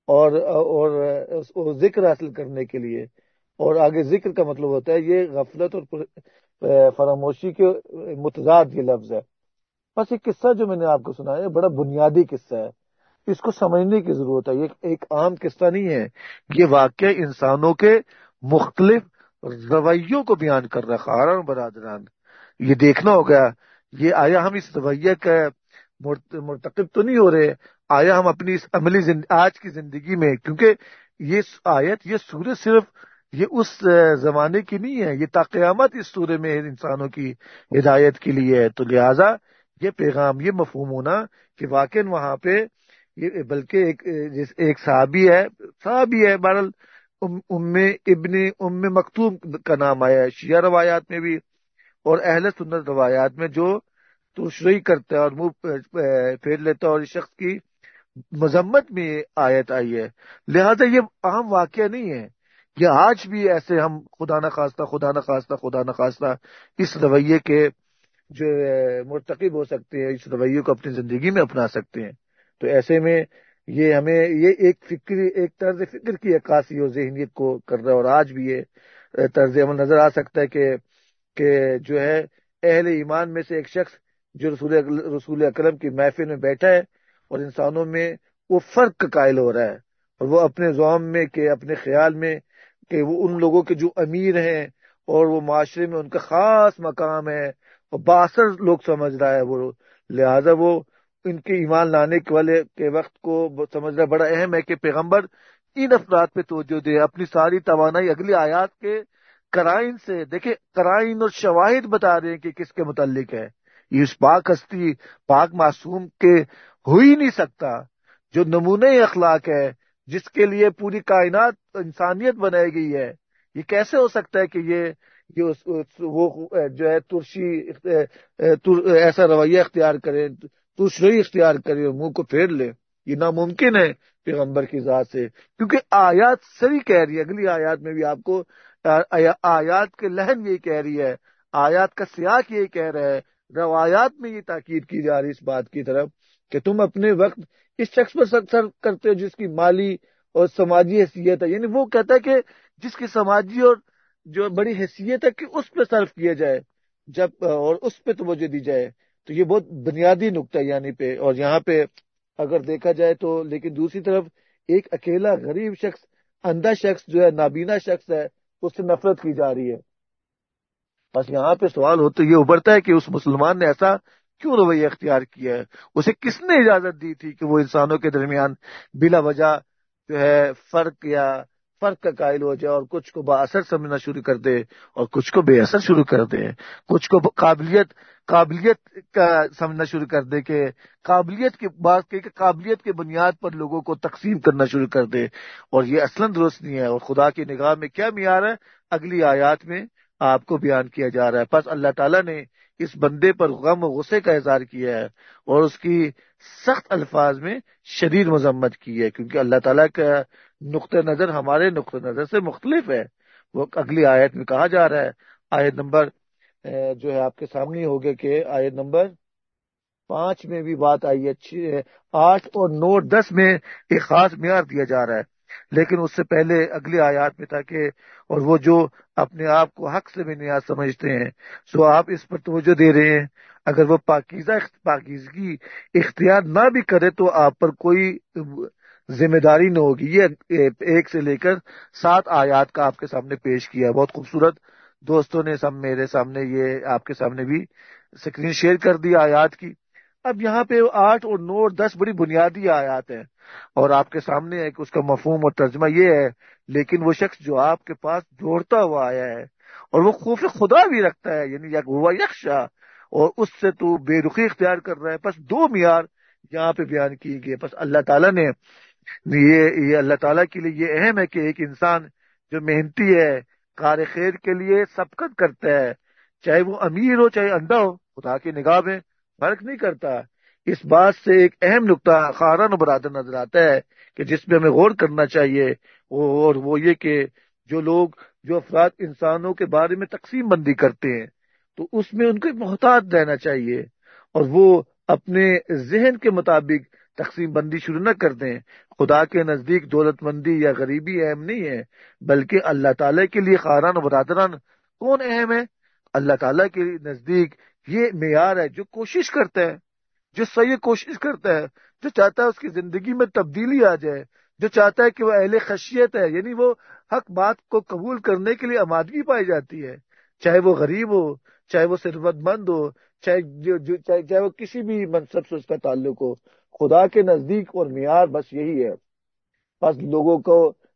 اور ذکر حاصل کرنے کے لیے، اور آگے ذکر کا مطلب ہوتا ہے یہ غفلت اور فراموشی کے متضاد یہ لفظ ہے۔ بس ایک قصہ جو میں نے آپ کو سنایا ہے بڑا بنیادی قصہ ہے، اس کو سمجھنے کی ضرورت ہے۔ یہ ایک عام قصہ نہیں ہے، یہ واقعہ انسانوں کے مختلف رویوں کو بیان کر رہا ہے۔ خواہران برادران، یہ دیکھنا ہوگا، یہ آیا ہم اس رویہ کا مرتکب تو نہیں ہو رہے، آیا ہم اپنی اس عملی آج کی زندگی میں، کیونکہ یہ آیت، یہ سورہ صرف یہ اس زمانے کی نہیں ہے، یہ تا قیامت اس سورے میں انسانوں کی ہدایت کے لیے ہے. تو لہذا یہ پیغام، یہ مفہوم ہونا کہ واقعی وہاں پہ یہ بلکہ ایک صحابی ہے بہرحال، ام مکتوم کا نام آیا ہے شیعہ روایات میں بھی اور اہل سنت روایات میں، جو تشریح کرتا ہے اور منہ پھیر لیتا ہے، اور اس شخص کی مذمت میں یہ آیت آئی ہے. لہذا یہ عام واقعہ نہیں ہے، یہ آج بھی ایسے ہم خدا نخواستہ اس رویے کے جو مرتکب ہو سکتے ہیں، اس رویے کو اپنی زندگی میں اپنا سکتے ہیں. تو ایسے میں یہ ہمیں یہ ایک طرز فکر کی عکاسی اور ذہنیت کو کر رہا ہے، اور آج بھی یہ طرز عمل نظر آ سکتا ہے کہ جو ہے اہل ایمان میں سے ایک شخص جو رسول اکرم کی محفل میں بیٹھا ہے اور انسانوں میں وہ فرق کا قائل ہو رہا ہے، اور وہ اپنے زعم میں کہ اپنے خیال میں کہ وہ ان لوگوں کے جو امیر ہیں اور وہ معاشرے میں ان کا خاص مقام ہے اور بااثر لوگ سمجھ رہا ہے وہ، لہذا وہ ان کے ایمان لانے والے کے وقت کو سمجھنا بڑا اہم ہے کہ پیغمبر ان افراد پہ توجہ دے، اپنی ساری توانائی اگلی آیات کے قرائن سے دیکھیں، قرائن اور شواہد بتا رہے ہیں کہ کس کے متعلق ہے. یہ اس پاک ہستی، پاک معصوم کے ہو ہی نہیں سکتا، جو نمونہ اخلاق ہے، جس کے لیے پوری کائنات انسانیت بنائی گئی ہے. یہ کیسے ہو سکتا ہے کہ وہ جو ہے ایسا رویہ اختیار کرے، تشریح اختیار کرے اور منہ کو پھیر لے؟ یہ ناممکن ہے پیغمبر کی ذات سے، کیونکہ آیات صحیح کہہ رہی ہے. اگلی آیات میں بھی آپ کو آیات کے لہن یہی کہہ رہی ہے، آیات کا سیاق یہی کہہ رہا ہے، روایات میں یہ تاکید کی جا رہی اس بات کی طرف کہ تم اپنے وقت اس شخص پر صرف کرتے ہو جس کی مالی اور سماجی حیثیت ہے. یعنی وہ کہتا ہے کہ جس کی سماجی اور جو بڑی حیثیت ہے کہ اس پہ صرف کیا جائے اور اس پہ توجہ دی جائے. تو یہ بہت بنیادی نقطہ ہے یعنی پہ. اور یہاں پہ اگر دیکھا جائے تو لیکن دوسری طرف ایک اکیلا غریب شخص، اندھا شخص جو ہے، نابینا شخص ہے، اس سے نفرت کی جا رہی ہے. بس یہاں پہ سوال یہ ابھرتا ہے کہ اس مسلمان نے ایسا کیوں رویہ اختیار کیا ہے؟ اسے کس نے اجازت دی تھی کہ وہ انسانوں کے درمیان بلا وجہ جو ہے فرق کا قائل ہو جائے، اور کچھ کو با اثر سمجھنا شروع کر دے اور کچھ کو بے اثر شروع کر دے، کچھ کو قابلیت کا سمجھنا شروع کر دے کہ قابلیت کی بات کہ قابلیت کے بنیاد پر لوگوں کو تقسیم کرنا شروع کر دے. اور یہ اصلاً درست نہیں ہے. اور خدا کی نگاہ میں کیا معیار ہے اگلی آیات میں آپ کو بیان کیا جا رہا ہے. پس اللہ تعالیٰ نے اس بندے پر غم و غصے کا اظہار کیا ہے اور اس کی سخت الفاظ میں شدید مذمت کی ہے، کیونکہ اللہ تعالیٰ کا نقطہ نظر ہمارے نقطہ نظر سے مختلف ہے. وہ اگلی آیت میں کہا جا رہا ہے، آیت نمبر جو ہے آپ کے سامنے ہوگا کہ آیت نمبر 5 میں بھی بات آئی ہے، 8 اور 9 اور 10 میں ایک خاص معیار دیا جا رہا ہے. لیکن اس سے پہلے اگلی آیات میں تھا کہ اور وہ جو اپنے آپ کو حق سے بھی نیاز سمجھتے ہیں سو آپ اس پر توجہ دے رہے ہیں، اگر وہ پاکیزگی اختیار نہ بھی کرے تو آپ پر کوئی ذمہ داری نہ ہوگی. یہ 1 سے لے کر 7 آیات کا آپ کے سامنے پیش کیا ہے. بہت خوبصورت دوستوں نے میرے سامنے یہ آپ کے سامنے بھی اسکرین شیئر کر دی آیات کی. اب یہاں پہ 8 اور 9 اور 10 بڑی بنیادی آیات ہیں اور آپ کے سامنے ہے کہ اس کا مفہوم اور ترجمہ یہ ہے. لیکن وہ شخص جو آپ کے پاس دوڑتا ہوا آیا ہے اور وہ خوف خدا بھی رکھتا ہے، یعنی ہوا یخشا، اور اس سے تو بے رخی اختیار کر رہا ہے. بس 2 معیار یہاں پہ بیان کیے گئے. بس اللہ تعالیٰ نے یہ اللہ تعالیٰ کے لیے یہ اہم ہے کہ ایک انسان جو محنتی ہے، کار خیر کے لیے سبقت کرتا ہے، چاہے وہ امیر ہو چاہے اندھا ہو، خدا کی نگاہ میں فرق نہیں کرتا. اس بات سے ایک اہم نقطہ خارن و برادر نظر آتا ہے کہ جس پہ ہمیں غور کرنا چاہیے، اور وہ یہ کہ جو افراد انسانوں کے بارے میں تقسیم بندی کرتے ہیں تو اس میں ان کو محتاط رہنا چاہیے اور وہ اپنے ذہن کے مطابق تقسیم بندی شروع نہ کر دیں. خدا کے نزدیک دولت مندی یا غریبی اہم نہیں ہے، بلکہ اللہ تعالیٰ کے لیے خاران و برادران کون اہم ہے؟ اللہ تعالیٰ کے نزدیک یہ معیار ہے جو کوشش کرتا ہے، جو صحیح کوشش کرتا ہے، جو چاہتا ہے اس کی زندگی میں تبدیلی آ جائے، جو چاہتا ہے کہ وہ اہل خشیت ہے، یعنی وہ حق بات کو قبول کرنے کے لیے آمادگی پائی جاتی ہے، چاہے وہ غریب ہو، چاہے وہ ثروت مند ہو، چاہے وہ کسی بھی منصب سے اس کا تعلق ہو. خدا کے نزدیک اور معیار بس یہی ہے. بس لوگوں کو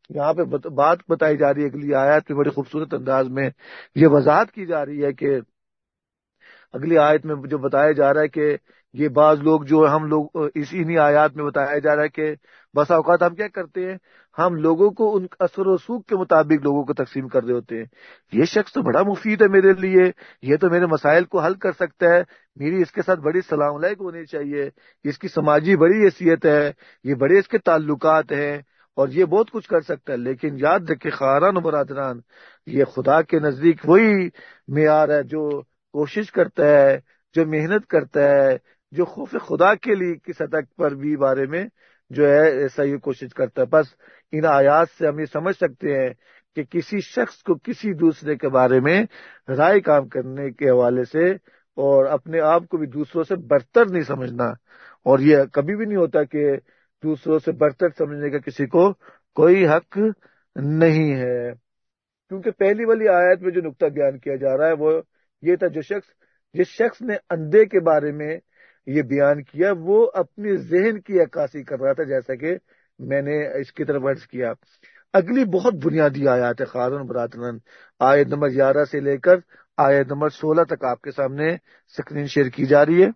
یہاں پہ بات بتائی جا رہی ہے اگلی آیت میں بڑی خوبصورت انداز میں یہ وضاحت کی جا رہی ہے کہ اگلی آیت میں جو بتایا جا رہا ہے کہ یہ بعض لوگ جو ہم لوگ انہی آیات میں بتایا جا رہا ہے کہ بسا اوقات ہم کیا کرتے ہیں، ہم لوگوں کو ان اثر و رسوخ کے مطابق لوگوں کو تقسیم کر رہے ہوتے ہیں. یہ شخص تو بڑا مفید ہے میرے لیے، یہ تو میرے مسائل کو حل کر سکتا ہے، میری اس کے ساتھ بڑی سلام علیک ہونی چاہیے، اس کی سماجی بڑی حیثیت ہے، یہ بڑے اس کے تعلقات ہیں اور یہ بہت کچھ کر سکتا ہے. لیکن یاد رکھے خواہران و برادران، یہ خدا کے نزدیک وہی معیار ہے جو کوشش کرتا ہے، جو محنت کرتا ہے، جو خوف خدا کے لیے کی سطح پر بھی بارے میں جو ہے ایسا ہی کوشش کرتا ہے. بس ان آیات سے ہم یہ سمجھ سکتے ہیں کہ کسی شخص کو کسی دوسرے کے بارے میں رائے کام کرنے کے حوالے سے اور اپنے آپ کو بھی دوسروں سے برتر نہیں سمجھنا، اور یہ کبھی بھی نہیں ہوتا کہ دوسروں سے برتر سمجھنے کا کسی کو کوئی حق نہیں ہے. کیونکہ پہلی والی آیت میں جو نقطہ بیان کیا جا رہا ہے وہ یہ تھا، جس شخص نے اندھے کے بارے میں یہ بیان کیا وہ اپنی ذہن کی عکاسی کر رہا تھا، جیسا کہ میں نے اس کی طرف عرض کیا. اگلی بہت بنیادی آیات ہے خارن براتنن، آیت نمبر 11 سے لے کر آیت نمبر 16 تک آپ کے سامنے سکرین شیئر کی جا رہی ہے،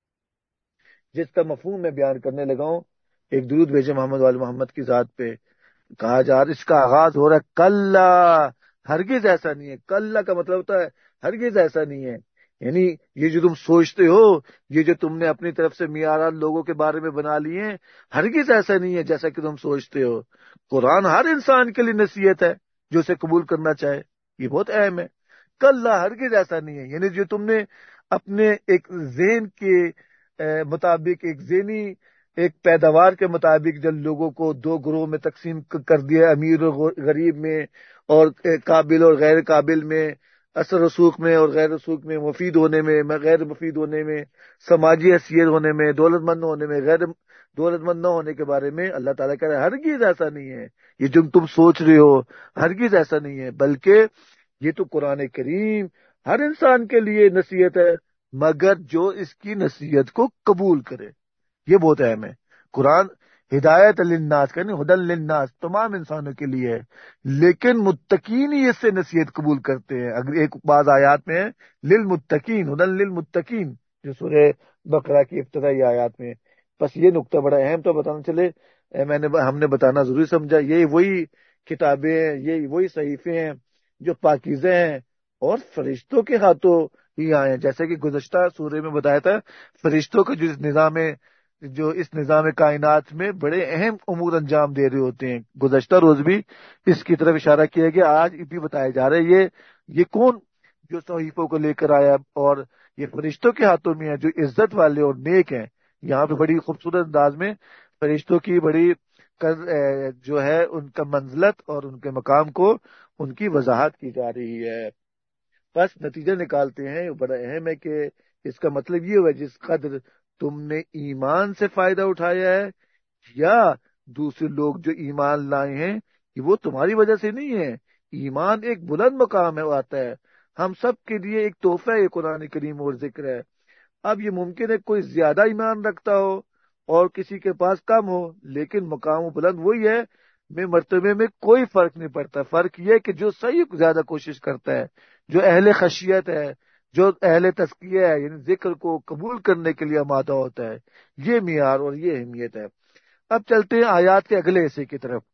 جس کا مفہوم میں بیان کرنے لگا ہوں. ایک درود بھیجے محمد وال محمد کی ذات پہ. کہا جا رہا ہے، اس کا آغاز ہو رہا ہے کلا، ہرگز ایسا نہیں ہے. کلا کا مطلب ہوتا ہے ہرگز ایسا نہیں ہے، یعنی یہ جو تم سوچتے ہو، یہ جو تم نے اپنی طرف سے معیارات لوگوں کے بارے میں بنا لیے ہیں، ہرگز ایسا نہیں ہے جیسا کہ تم سوچتے ہو. قرآن ہر انسان کے لیے نصیحت ہے جو اسے قبول کرنا چاہے، یہ بہت اہم ہے. کلا ہرگز ایسا نہیں ہے، یعنی جو تم نے اپنے ایک ذہن کے مطابق، ایک ذہنی ایک پیداوار کے مطابق جب لوگوں کو دو گروہ میں تقسیم کر دیا، امیر اور غریب میں، اور قابل اور غیر قابل میں، اثر رسوخ میں اور غیر رسوخ میں، مفید ہونے میں غیر مفید ہونے میں، سماجی حیثیت ہونے میں، دولت مند ہونے میں غیر دولت مند نہ ہونے کے بارے میں اللہ تعالیٰ کہہ رہا ہے ہرگز ایسا نہیں ہے. یہ جو تم سوچ رہے ہو ہرگز ایسا نہیں ہے، بلکہ یہ تو قرآن کریم ہر انسان کے لیے نصیحت ہے مگر جو اس کی نصیحت کو قبول کرے. یہ بہت اہم ہے. قرآن ہدایت للناس کا نہیں، ہدن للناس تمام انسانوں کے لیے ہے، لیکن متقین ہی اس سے نصیحت قبول کرتے ہیں. اگر ایک بعض آیات میں ہے للمتقین، ہدن للمتقین، جو سورہ بقرہ کی ابتدائی آیات میں. بس یہ نقطہ بڑا اہم تو بتانا چلے، ہم نے بتانا ضروری سمجھا. یہی وہی کتابیں ہیں، یہی وہی صحیفے ہیں جو پاکیزہ ہیں اور فرشتوں کے ہاتھوں ہی آئے ہیں. جیسے کہ گزشتہ سورے میں بتایا تھا، فرشتوں کا جو اس نظام کائنات میں بڑے اہم امور انجام دے رہے ہوتے ہیں. گزشتہ روز بھی اس کی طرف اشارہ کیا گیا، آج بھی بتایا جا رہا ہے یہ کون جو صحیفوں کو لے کر آیا اور یہ فرشتوں کے ہاتھوں میں ہے جو عزت والے اور نیک ہیں. یہاں پہ بڑی خوبصورت انداز میں فرشتوں کی بڑی جو ہے ان کا منزلت اور ان کے مقام کو ان کی وضاحت کی جا رہی ہے. بس نتیجہ نکالتے ہیں، بڑا اہم ہے کہ اس کا مطلب یہ ہوا جس قدر تم نے ایمان سے فائدہ اٹھایا ہے یا دوسرے لوگ جو ایمان لائے ہیں وہ تمہاری وجہ سے نہیں ہے. ایمان ایک بلند مقام ہے، آتا ہے ہم سب کے لیے ایک تحفہ ہے، یہ قرآن کریم اور ذکر ہے. اب یہ ممکن ہے کوئی زیادہ ایمان رکھتا ہو اور کسی کے پاس کم ہو، لیکن مقام بلند وہی ہے. میں مرتبے میں کوئی فرق نہیں پڑتا. فرق یہ کہ جو صحیح زیادہ کوشش کرتا ہے، جو اہل خشیت ہے، جو اہل تزکیہ ہے، یعنی ذکر کو قبول کرنے کے لیے آمادہ ہوتا ہے، یہ معیار اور یہ اہمیت ہے. اب چلتے ہیں آیات کے اگلے حصے کی طرف،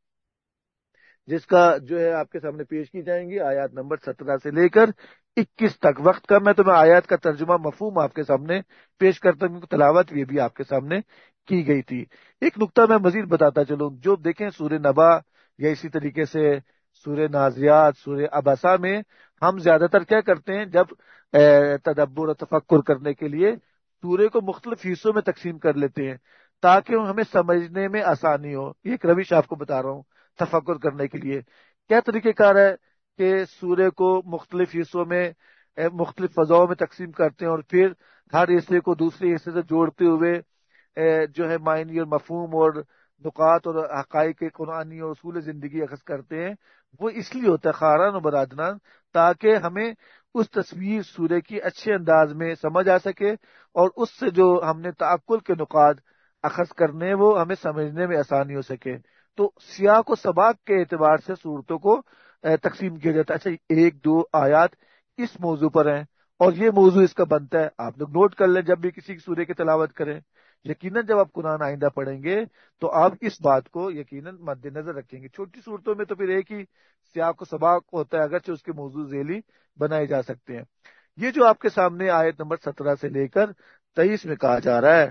جس کا جو ہے آپ کے سامنے پیش کی جائیں گی آیات نمبر 17 سے لے کر 21 تک. وقت کا میں تمہیں آیات کا ترجمہ مفہوم آپ کے سامنے پیش کرتا ہوں، تلاوت یہ بھی آپ کے سامنے کی گئی تھی. ایک نقطہ میں مزید بتاتا چلوں، جو دیکھیں سورہ نبا یا اسی طریقے سے سورہ نازیات، سورہ عبسہ میں ہم زیادہ تر کیا کرتے ہیں، جب تدبر و تفکر کرنے کے لیے سورہ کو مختلف حصوں میں تقسیم کر لیتے ہیں تاکہ ہمیں سمجھنے میں آسانی ہو. یہ ایک روش آپ کو بتا رہا ہوں تفکر کرنے کے لیے. کیا طریقہ کار ہے کہ سورہ کو مختلف حصوں میں مختلف فضاؤں میں تقسیم کرتے ہیں اور پھر ہر حصے کو دوسرے حصے سے جوڑتے ہوئے جو ہے معنی اور مفہوم اور نکات اور حقائق قرآنی اور اصول زندگی اخذ کرتے ہیں. وہ اس لیے ہوتا ہے خاران و برادران، تاکہ ہمیں اس تصویر سورہ کی اچھے انداز میں سمجھ آ سکے اور اس سے جو ہم نے تعقل کے نکات اخذ کرنے وہ ہمیں سمجھنے میں آسانی ہو سکے. تو سیاق و سباق کے اعتبار سے صورتوں کو تقسیم کیا جاتا ہے. اچھا 1-2 آیات اس موضوع پر ہیں اور یہ موضوع اس کا بنتا ہے. آپ لوگ نوٹ کر لیں جب بھی کسی سورے کی تلاوت کریں. یقیناً جب آپ قرآن آئندہ پڑھیں گے تو آپ اس بات کو یقیناً مد نظر رکھیں گے. چھوٹی صورتوں میں تو پھر ایک ہی سیاق و سباق ہوتا ہے، اگرچہ اس کے موضوع ذیلی بنائے جا سکتے ہیں. یہ جو آپ کے سامنے آیت نمبر 17 سے لے کر 23 میں کہا جا رہا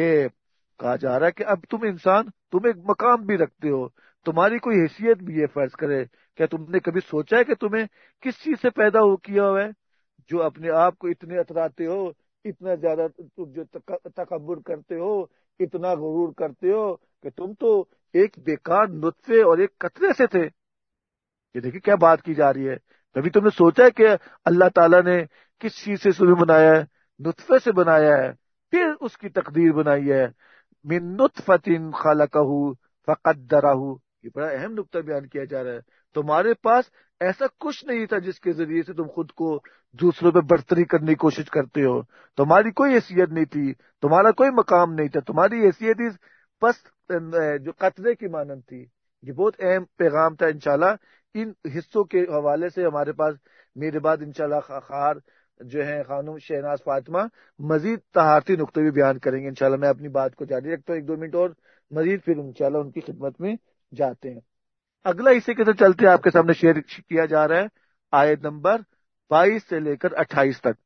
ہے کہ اب تم ایک مقام بھی رکھتے ہو، تمہاری کوئی حیثیت بھی ہے. فرض کرے کیا تم نے کبھی سوچا ہے کہ تمہیں کس چیز سے پیدا کیا ہوا ہے جو اپنے آپ کو اتنے اتراتے ہو، اتنا زیادہ جو تکبر کرتے ہو، اتنا غرور کرتے ہو کہ تم تو ایک بیکار نطفے اور ایک قطرے سے تھے. یہ دیکھیں کیا بات کی جا رہی ہے. کبھی تم نے سوچا ہے کہ اللہ تعالیٰ نے کس چیز سے تمہیں بنایا ہے؟ نطفے سے بنایا ہے، پھر اس کی تقدیر بنائی ہے. من نطفۃ خلقہ فقدرہ. یہ بڑا اہم نقطہ بیان کیا جا رہا ہے. تمہارے پاس ایسا کچھ نہیں تھا جس کے ذریعے سے تم خود کو دوسروں پہ برتری کرنے کی کوشش کرتے ہو. تمہاری کوئی حیثیت نہیں تھی، تمہارا کوئی مقام نہیں تھا. تمہاری حیثیت بس جو قطرے کی مانند تھی. یہ بہت اہم پیغام تھا. انشاءاللہ ان حصوں کے حوالے سے ہمارے پاس میرے بعد انشاءاللہ خار جو ہیں خانم شہناز فاطمہ مزید طہارتی نقطے بھی بیان کریں گے. انشاءاللہ میں اپنی بات کو جاری رکھتا ہوں 1-2 منٹ اور مزید، پھر انشاءاللہ ان کی خدمت میں جاتے ہیں. اگلا حصے کے ساتھ چلتے ہیں. آپ کے سامنے شیئر کیا جا رہا ہے آیت نمبر 22 سے لے کر 28 تک.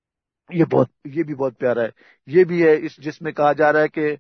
یہ بھی بہت پیارا ہے. یہ بھی ہے جس میں کہا جا رہا ہے کہ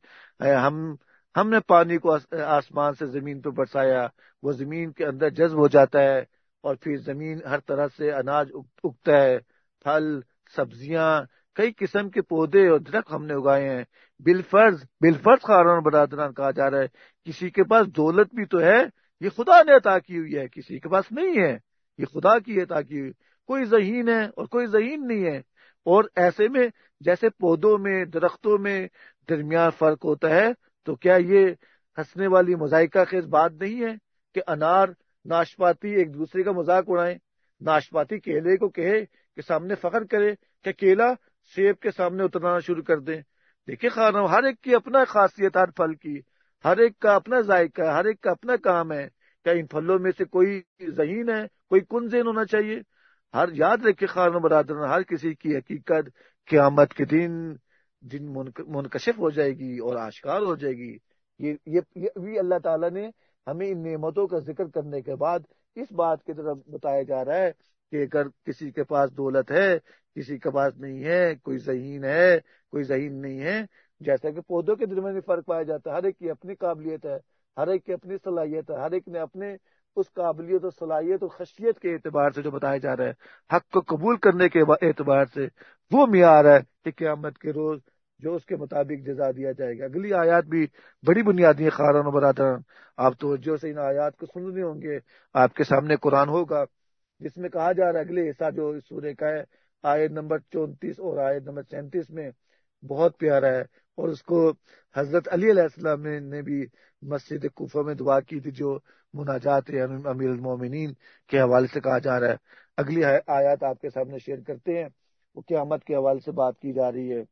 ہم نے پانی کو آسمان سے زمین پہ برسایا، وہ زمین کے اندر جذب ہو جاتا ہے اور پھر زمین ہر طرح سے اناج اگتا ہے، پھل، سبزیاں، کئی قسم کے پودے اور درخت ہم نے اگائے ہیں. بالفرض خارن برادران کہا جا رہا ہے کسی کے پاس دولت بھی تو ہے، یہ خدا نے عطا کی ہوئی ہے. کسی کے پاس نہیں ہے، یہ خدا کی عطا کی ہوئی. کوئی ذہین ہے اور کوئی ذہین نہیں ہے. اور ایسے میں جیسے پودوں میں، درختوں میں درمیان فرق ہوتا ہے، تو کیا یہ ہنسنے والی مذائقہ خیز بات نہیں ہے کہ انار ناشپاتی ایک دوسرے کا مذاق اڑائیں؟ ناشپاتی کیلے کو کہے کہ سامنے فخر کرے کہ کیلا سیب کے سامنے اترنا شروع کر دیں. دیکھیں خانم، ہر ایک کی اپنا خاصیت، ہر پھل کی ہر ایک کا اپنا ذائقہ ہے، ہر ایک کا اپنا کام ہے. کیا ان پھلوں میں سے کوئی ذہین ہے، کوئی کن ذہن ہونا چاہیے؟ یاد رکھے خانم برادران، ہر کسی کی حقیقت قیامت کے دن منکشف ہو جائے گی اور آشکار ہو جائے گی. یہ بھی اللہ تعالیٰ نے ہمیں ان نعمتوں کا ذکر کرنے کے بعد اس بات کی طرف بتایا جا رہا ہے کہ اگر کسی کے پاس دولت ہے، کسی کے پاس نہیں ہے، کوئی ذہین ہے، کوئی ذہین نہیں ہے. جیسا کہ پودوں کے درمیان فرق پایا جاتا ہے، ہر ایک کی اپنی قابلیت ہے، ہر ایک کی اپنی صلاحیت ہے، ہر ایک نے اپنے اس قابلیت اور صلاحیت اور خشیت کے اعتبار سے جو بتایا جا رہا ہے، حق کو قبول کرنے کے اعتبار سے وہ معیار ہے کہ قیامت کے روز جو اس کے مطابق جزا دیا جائے گا. اگلی آیات بھی بڑی بنیادی خارن و برادران، آپ توجہ سے ان آیات کو سن رہے ہوں گے. آپ کے سامنے قرآن ہوگا جس میں کہا جا رہا ہے، اگلے حصہ جو اس سورہ کا ہے آیت نمبر 34 اور آیت نمبر 37 میں بہت پیارا ہے. اور اس کو حضرت علی علیہ السلام نے بھی مسجد کوفہ میں دعا کی تھی، جو مناجات امیر المومنین کے حوالے سے کہا جا رہا ہے. اگلی آیات آپ کے سامنے شیئر کرتے ہیں. وہ قیامت کے حوالے سے بات کی جا رہی ہے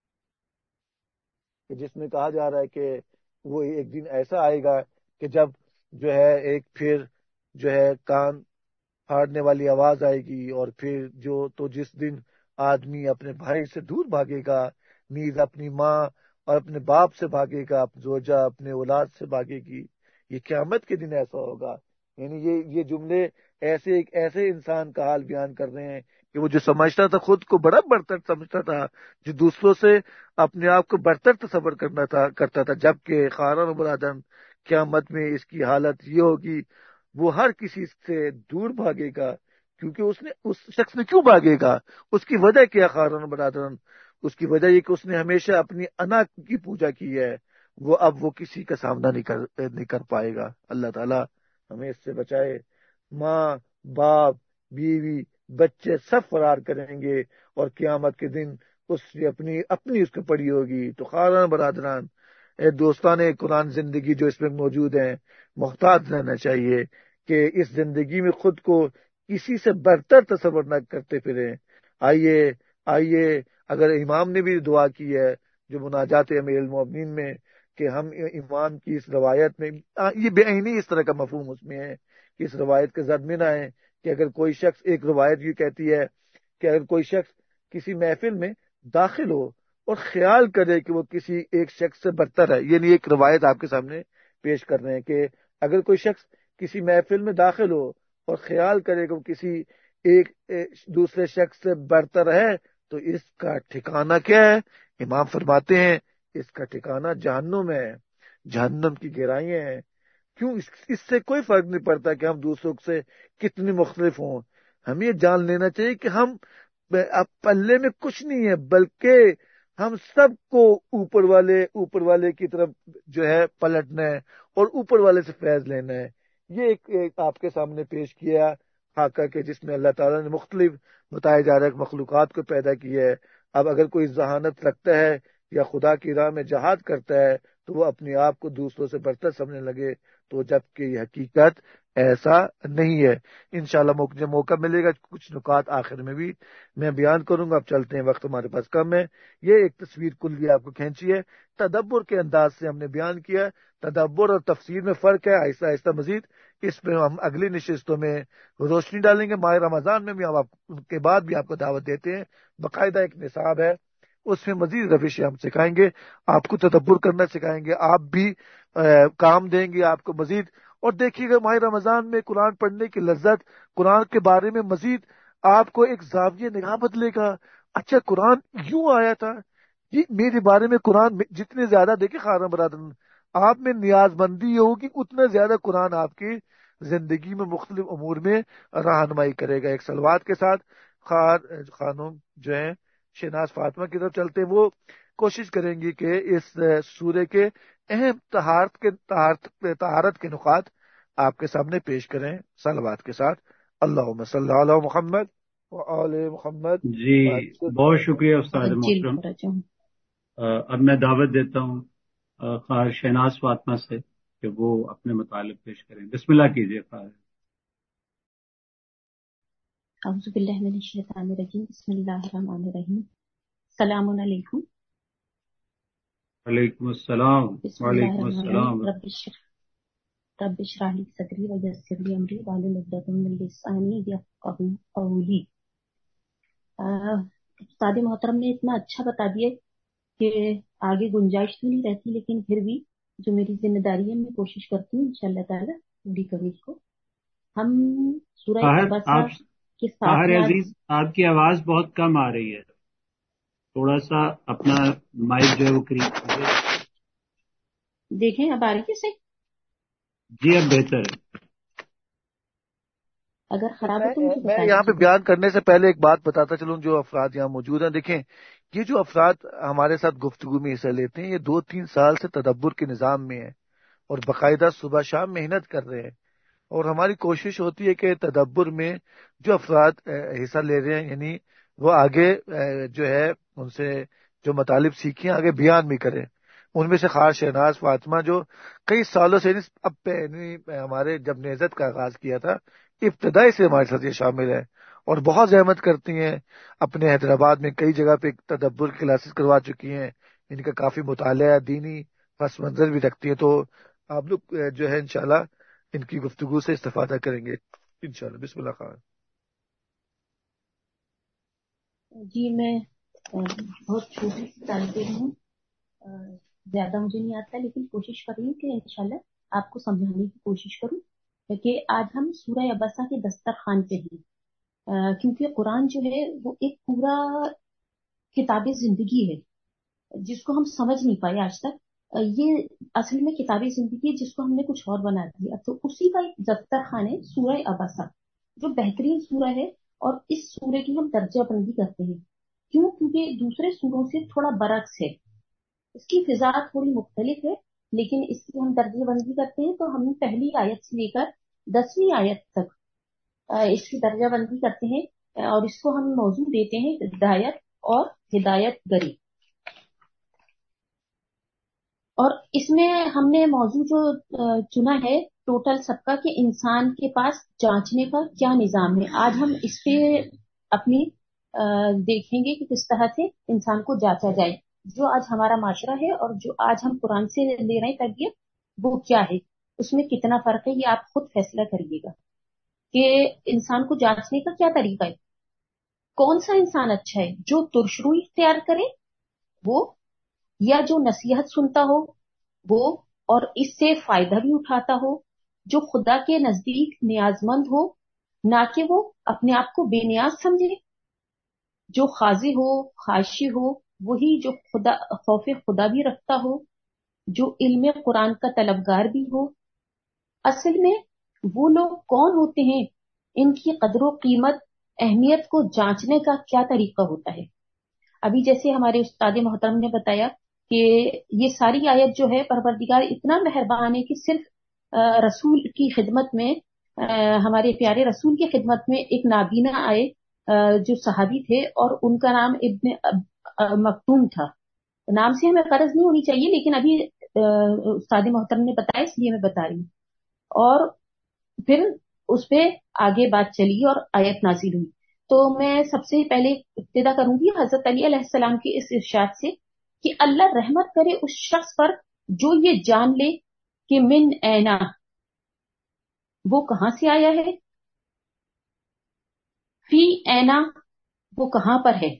کہ جس میں کہا جا رہا ہے کہ وہ ایک دن ایسا آئے گا کہ جب جو ہے ایک پھر جو ہے کان پھاڑنے والی آواز آئے گی، اور پھر جس دن آدمی اپنے بھائی سے دور بھاگے گا، نیز اپنی ماں اور اپنے باپ سے بھاگے گا، زوجہ اپنے اولاد سے بھاگے گی. یہ قیامت کے دن ایسا ہوگا. یعنی یہ جملے ایسے انسان کا حال بیان کر رہے ہیں کہ وہ جو سمجھتا تھا خود کو بڑا برتر سمجھتا تھا، جو دوسروں سے اپنے آپ کو برتر تصور کرتا تھا، جبکہ خارن و برادران قیامت میں اس کی حالت یہ ہوگی وہ ہر کسی سے دور بھاگے گا. کیونکہ اس شخص نے کیوں بھاگے گا؟ اس کی وجہ کیا خارن و برادران؟ اس کی وجہ یہ کہ اس نے ہمیشہ اپنی انا کی پوجا کی ہے. وہ کسی کا سامنا نہیں کر پائے گا. اللہ تعالیٰ ہمیں اس سے بچائے. ماں، باپ، بیوی، بچے سب فرار کریں گے اور قیامت کے دن اس سے اپنی اس کو پڑی ہوگی. تو خارن برادران، دوستان قرآن زندگی جو اس میں موجود ہیں، محتاط رہنا چاہیے کہ اس زندگی میں خود کو کسی سے برتر تصور نہ کرتے پھریں. آئیے اگر امام نے بھی دعا کی ہے جو مناجات امیر المومنین میں کہ ہم امام کی اس روایت میں یہ بے عینی اس طرح کا مفہوم اس میں ہے کہ اس روایت کے زد میں نہ آئے کہ اگر کوئی شخص، ایک روایت یہ کہتی ہے کہ اگر کوئی شخص کسی محفل میں داخل ہو اور خیال کرے کہ وہ کسی ایک شخص سے برتر ہے، یعنی ایک روایت آپ کے سامنے پیش کر رہے ہیں کہ اگر کوئی شخص کسی محفل میں داخل ہو اور خیال کرے کہ وہ کسی ایک دوسرے شخص سے برتر ہے تو اس کا ٹھکانہ کیا ہے؟ امام فرماتے ہیں اس کا ٹھکانہ جہنم ہے، جہنم کی گہرائیاں ہیں۔ کیوں؟ اس سے کوئی فرق نہیں پڑتا کہ ہم دوسروں سے کتنی مختلف ہوں، ہمیں یہ جان لینا چاہیے کہ ہم اب پلے میں کچھ نہیں ہے، بلکہ ہم سب کو اوپر والے کی طرف جو ہے پلٹنا ہے اور اوپر والے سے فیض لینا ہے۔ یہ ایک آپ کے سامنے پیش کیا خاکہ کہ جس میں اللہ تعالیٰ نے مختلف بتایا جا رہا ہے کہ مخلوقات کو پیدا کیا ہے۔ اب اگر کوئی ذہانت رکھتا ہے یا خدا کی راہ میں جہاد کرتا ہے تو وہ اپنے آپ کو دوسروں سے برتر سمجھنے لگے، تو جبکہ یہ حقیقت ایسا نہیں ہے۔ انشاءاللہ جب موقع ملے گا کچھ نکات آخر میں بھی میں بیان کروں گا۔ اب چلتے ہیں، وقت ہمارے پاس کم ہے۔ یہ ایک تصویر کلی آپ کو کھینچی ہے، تدبر کے انداز سے ہم نے بیان کیا۔ تدبر اور تفسیر میں فرق ہے، آہستہ آہستہ مزید اس میں ہم اگلی نشستوں میں روشنی ڈالیں گے۔ ماہ رمضان میں بھی ہم ان کے بعد بھی آپ کو دعوت دیتے ہیں، باقاعدہ ایک نصاب ہے، اس میں مزید روشیں ہم سکھائیں گے، آپ کو تدبر کرنا سکھائیں گے، آپ بھی کام دیں گے آپ کو مزید۔ اور دیکھیے گا ماہ رمضان میں قرآن پڑھنے کی لذت، قرآن کے بارے میں مزید آپ کو ایک زاویہ نگاہ بدلے گا۔ اچھا قرآن یوں آیا تھا، یہ میرے بارے میں قرآن جتنے زیادہ دیکھیں خارم برادرن آپ میں نیاز مندی ہوگی اتنا زیادہ قرآن آپ کی زندگی میں مختلف امور میں رہنمائی کرے گا۔ ایک سلوات کے ساتھ خانم جو ہیں شہناز فاطمہ کی طرف چلتے ہیں، وہ کوشش کریں گی کہ اس سورے کے اہم طہارت کے نقاط آپ کے سامنے پیش کریں سلوات کے ساتھ۔ اللہم صلی علی محمد وآل محمد۔ جی بہت شکریہ استاد محترم۔ اب میں دعوت دیتا ہوں خواہر شہناز فاطمہ سے کہ وہ اپنے مطالب پیش کریں۔ بسم اللہ کیجیے خواہر۔ اعوذ باللہ من الشیطان الرجیم، بسم اللہ الرحمن الرحیم۔ السلام علیکم۔ وعلیکم السلام۔ بسم اللہ وعلیکم الرحمن السلام۔ الرحیم۔ رب اشرح لی صدری ویسر لی امری واحلل عقدۃ من لسانی یفقہوا قولی۔ استاد محترم نے اتنا اچھا بتا دیا کہ آگے گنجائش تو نہیں رہتی، لیکن پھر بھی جو میری ذمہ داری ہے میں کوشش کرتی ہوں انشاءاللہ تعالی پوری کروں اس کو۔ ہم سورہ عبسہ کے طاہر ساتھ عزیز آپ کی آواز بہت کم آ رہی ہے، تھوڑا سا اپنا مائک جو ہے وہ قریب کیجیے۔ دیکھیں اب آ رہی ہے صحیح؟ جی اب بہتر ہے۔ اگر خراب ہے تو مجھے میں بتا یہاں پہ دیجیے۔ بیان کرنے سے پہلے ایک بات بتاتا چلوں، جو افراد یہاں موجود ہیں، دیکھیں یہ جو افراد ہمارے ساتھ گفتگو میں حصہ لیتے ہیں یہ 2-3 سال سے تدبر کے نظام میں ہیں اور باقاعدہ صبح شام محنت کر رہے ہیں، اور ہماری کوشش ہوتی ہے کہ تدبر میں جو افراد حصہ لے رہے ہیں یعنی وہ آگے جو ہے ان سے جو مطالب سیکھیں آگے بیان بھی کریں۔ ان میں سے خاص شہناز فاطمہ جو کئی سالوں سے ہمارے جب نہضت کا آغاز کیا تھا ابتدائی سے ہمارے ساتھ یہ شامل ہے اور بہت زحمت کرتی ہیں، اپنے حیدرآباد میں کئی جگہ پہ تدبر کلاسز کروا چکی ہیں، ان کا کافی مطالعہ دینی پس منظر بھی رکھتی ہیں، تو آپ لوگ جو ہے انشاءاللہ ان کی گفتگو سے استفادہ کریں گے انشاءاللہ۔ بسم اللہ خان۔ جی میں بہت چھوٹی سی طالب علم ہوں، زیادہ مجھے نہیں آتا لیکن کوشش کر رہی ہوں کہ انشاءاللہ آپ کو سمجھانے کی کوشش کروں، کہ آج ہم سورہ عبسہ کے دسترخوان پہ ہیں، کیونکہ قرآن جو ہے وہ ایک پورا کتاب زندگی ہے جس کو ہم سمجھ نہیں پائے آج تک۔ یہ اصل میں کتاب زندگی ہے جس کو ہم نے کچھ اور بنا دیا، تو اسی کا ایک دسترخوان ہے سورہ عبسہ، جو بہترین سورہ ہے، اور اس سورے کی ہم درجہ بندی کرتے ہیں۔ کیوں؟ کیونکہ دوسرے سوروں سے تھوڑا برعکس ہے، اس کی فضا تھوڑی مختلف ہے، لیکن اس کی ہم درجہ بندی کرتے ہیں تو ہم پہلی آیت سے لے کر 10ویں آیت تک اس کی درجہ بندی کرتے ہیں، اور اس کو ہم موضوع دیتے ہیں ہدایت اور ہدایت گری۔ اور اس میں ہم نے موضوع جو چنا ہے ٹوٹل سب کا، کہ انسان کے پاس جانچنے کا کیا نظام ہے۔ آج ہم اس پہ اپنی دیکھیں گے کہ کس طرح سے انسان کو جانچا جائے۔ جو آج ہمارا معاشرہ ہے اور جو آج ہم قرآن سے لے رہے ہیں تربیت وہ کیا ہے، اس میں کتنا فرق ہے، یہ آپ خود فیصلہ کریے گا کہ انسان کو جانچنے کا کیا طریقہ ہے، کون سا انسان اچھا ہے، جو ترشروئی اختیار کرے وہ، یا جو نصیحت سنتا ہو وہ اور اس سے فائدہ بھی اٹھاتا ہو، جو خدا کے نزدیک نیاز مند ہو نہ کہ وہ اپنے آپ کو بے نیاز سمجھے، جو خاضع ہو خاشع ہو وہی جو خدا خوف خدا بھی رکھتا ہو، جو علم قرآن کا طلبگار بھی ہو۔ اصل میں وہ لوگ کون ہوتے ہیں، ان کی قدر و قیمت اہمیت کو جانچنے کا کیا طریقہ ہوتا ہے۔ ابھی جیسے ہمارے استاد محترم نے بتایا کہ یہ ساری آیت جو ہے پروردگار اتنا مہربان ہے کہ صرف رسول کی خدمت میں، ہمارے پیارے رسول کی خدمت میں ایک نابینا آئے جو صحابی تھے اور ان کا نام ابن مکتوم تھا۔ نام سے ہمیں غرض نہیں ہونی چاہیے لیکن ابھی استاد محترم نے بتایا اس لیے میں بتا رہی ہوں۔ اور پھر اس پہ آگے بات چلی اور آیت نازل ہوئی۔ تو میں سب سے پہلے ابتدا کروں گی حضرت علی علیہ السلام کے اس ارشاد سے کہ اللہ رحمت کرے اس شخص پر جو یہ جان لے کہ من اینا، وہ کہاں سے آیا ہے، فی اینا، وہ کہاں پر ہے،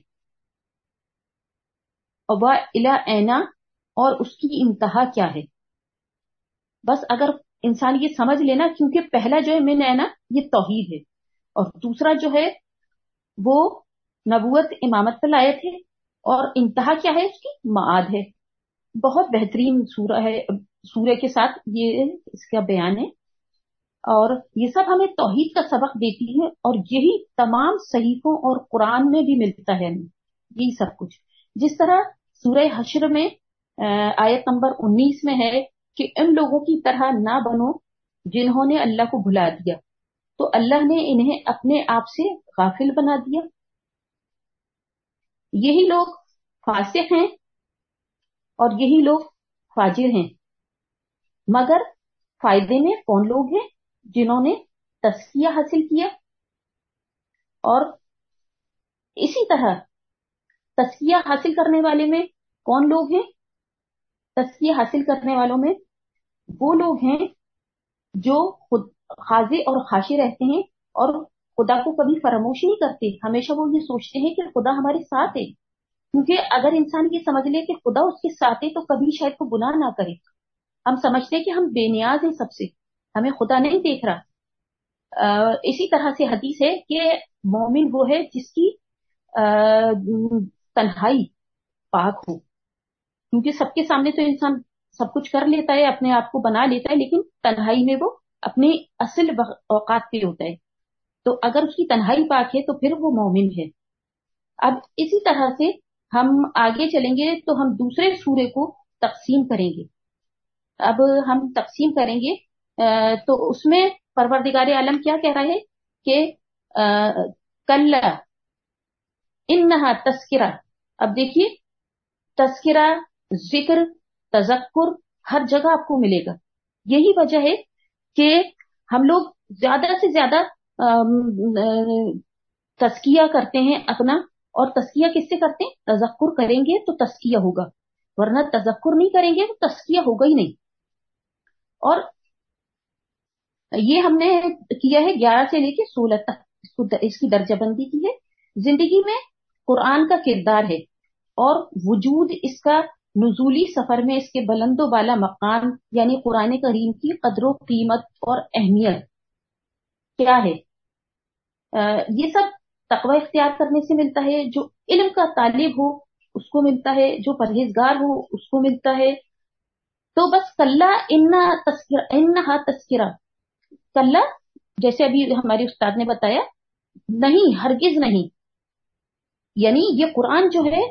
اور الی اینا، اور اس کی انتہا کیا ہے۔ بس اگر انسان یہ سمجھ لینا، کیونکہ پہلا جو ہے من اینا یہ توحید ہے، اور دوسرا جو ہے وہ نبوت امامت پر لائے تھے، اور انتہا کیا ہے، اس کی معاد ہے۔ بہت بہترین سورہ ہے، سورہ کے ساتھ یہ اس کا بیان ہے، اور یہ سب ہمیں توحید کا سبق دیتی ہے، اور یہی تمام صحیفوں اور قرآن میں بھی ملتا ہے ہمیں یہی سب کچھ۔ جس طرح سورہ حشر میں آیت نمبر 19 میں ہے کہ ان لوگوں کی طرح نہ بنو جنہوں نے اللہ کو بھلا دیا، تو اللہ نے انہیں اپنے آپ سے غافل بنا دیا۔ یہی لوگ فاسق ہیں اور یہی لوگ فاجر ہیں، مگر فائدے میں کون لوگ ہیں، جنہوں نے تزکیہ حاصل کیا۔ اور اسی طرح تزکیہ حاصل کرنے والے میں کون لوگ ہیں، تزکیہ حاصل کرنے والوں میں وہ لوگ ہیں جو خود خاضع اور خاشع رہتے ہیں اور خدا کو کبھی فراموش نہیں کرتے، ہمیشہ وہ یہ سوچتے ہیں کہ خدا ہمارے ساتھ ہے، کیونکہ اگر انسان یہ سمجھ لے کہ خدا اس کے ساتھ ہے تو کبھی شاید وہ گناہ نہ کرے۔ ہم سمجھتے ہیں کہ ہم بے نیاز ہیں سب سے، ہمیں خدا نہیں دیکھ رہا۔ اسی طرح سے حدیث ہے کہ مومن وہ ہے جس کی تنہائی پاک ہو، کیونکہ سب کے سامنے تو انسان سب کچھ کر لیتا ہے، اپنے آپ کو بنا لیتا ہے، لیکن تنہائی میں وہ اپنے اصل اوقات پہ ہوتا ہے۔ تو اگر اس کی تنہائی پاک ہے تو پھر وہ مومن ہے۔ اب اسی طرح سے ہم آگے چلیں گے تو ہم دوسرے سورے کو تقسیم کریں گے۔ اب ہم تقسیم کریں گے تو اس میں پروردگار عالم کیا کہہ رہا ہے کہ کلا انہا تذکرہ۔ اب دیکھیے تذکرہ، ذکر، تذکر ہر جگہ آپ کو ملے گا۔ یہی وجہ ہے کہ ہم لوگ زیادہ سے زیادہ تزکیہ کرتے ہیں اپنا، اور تزکیہ کس سے کرتے ہیں، تذکر کریں گے تو تزکیہ ہوگا، ورنہ تذکر نہیں کریں گے تو تزکیہ ہوگا ہی نہیں۔ اور یہ ہم نے کیا ہے 11 سے لے کے 16 تک اس کی درجہ بندی کی ہے۔ زندگی میں قرآن کا کردار ہے، اور وجود اس کا نزولی سفر میں اس کے بلند و بالا مقام یعنی قرآن کریم کی قدر و قیمت اور اہمیت کیا ہے۔ یہ سب تقوی اختیار کرنے سے ملتا ہے، جو علم کا طالب ہو اس کو ملتا ہے، جو پرہیزگار ہو اس کو ملتا ہے۔ تو بس کلا انہا تذکرہ، کلا جیسے ابھی ہمارے استاد نے بتایا، نہیں، ہرگز نہیں، یعنی یہ قرآن جو ہے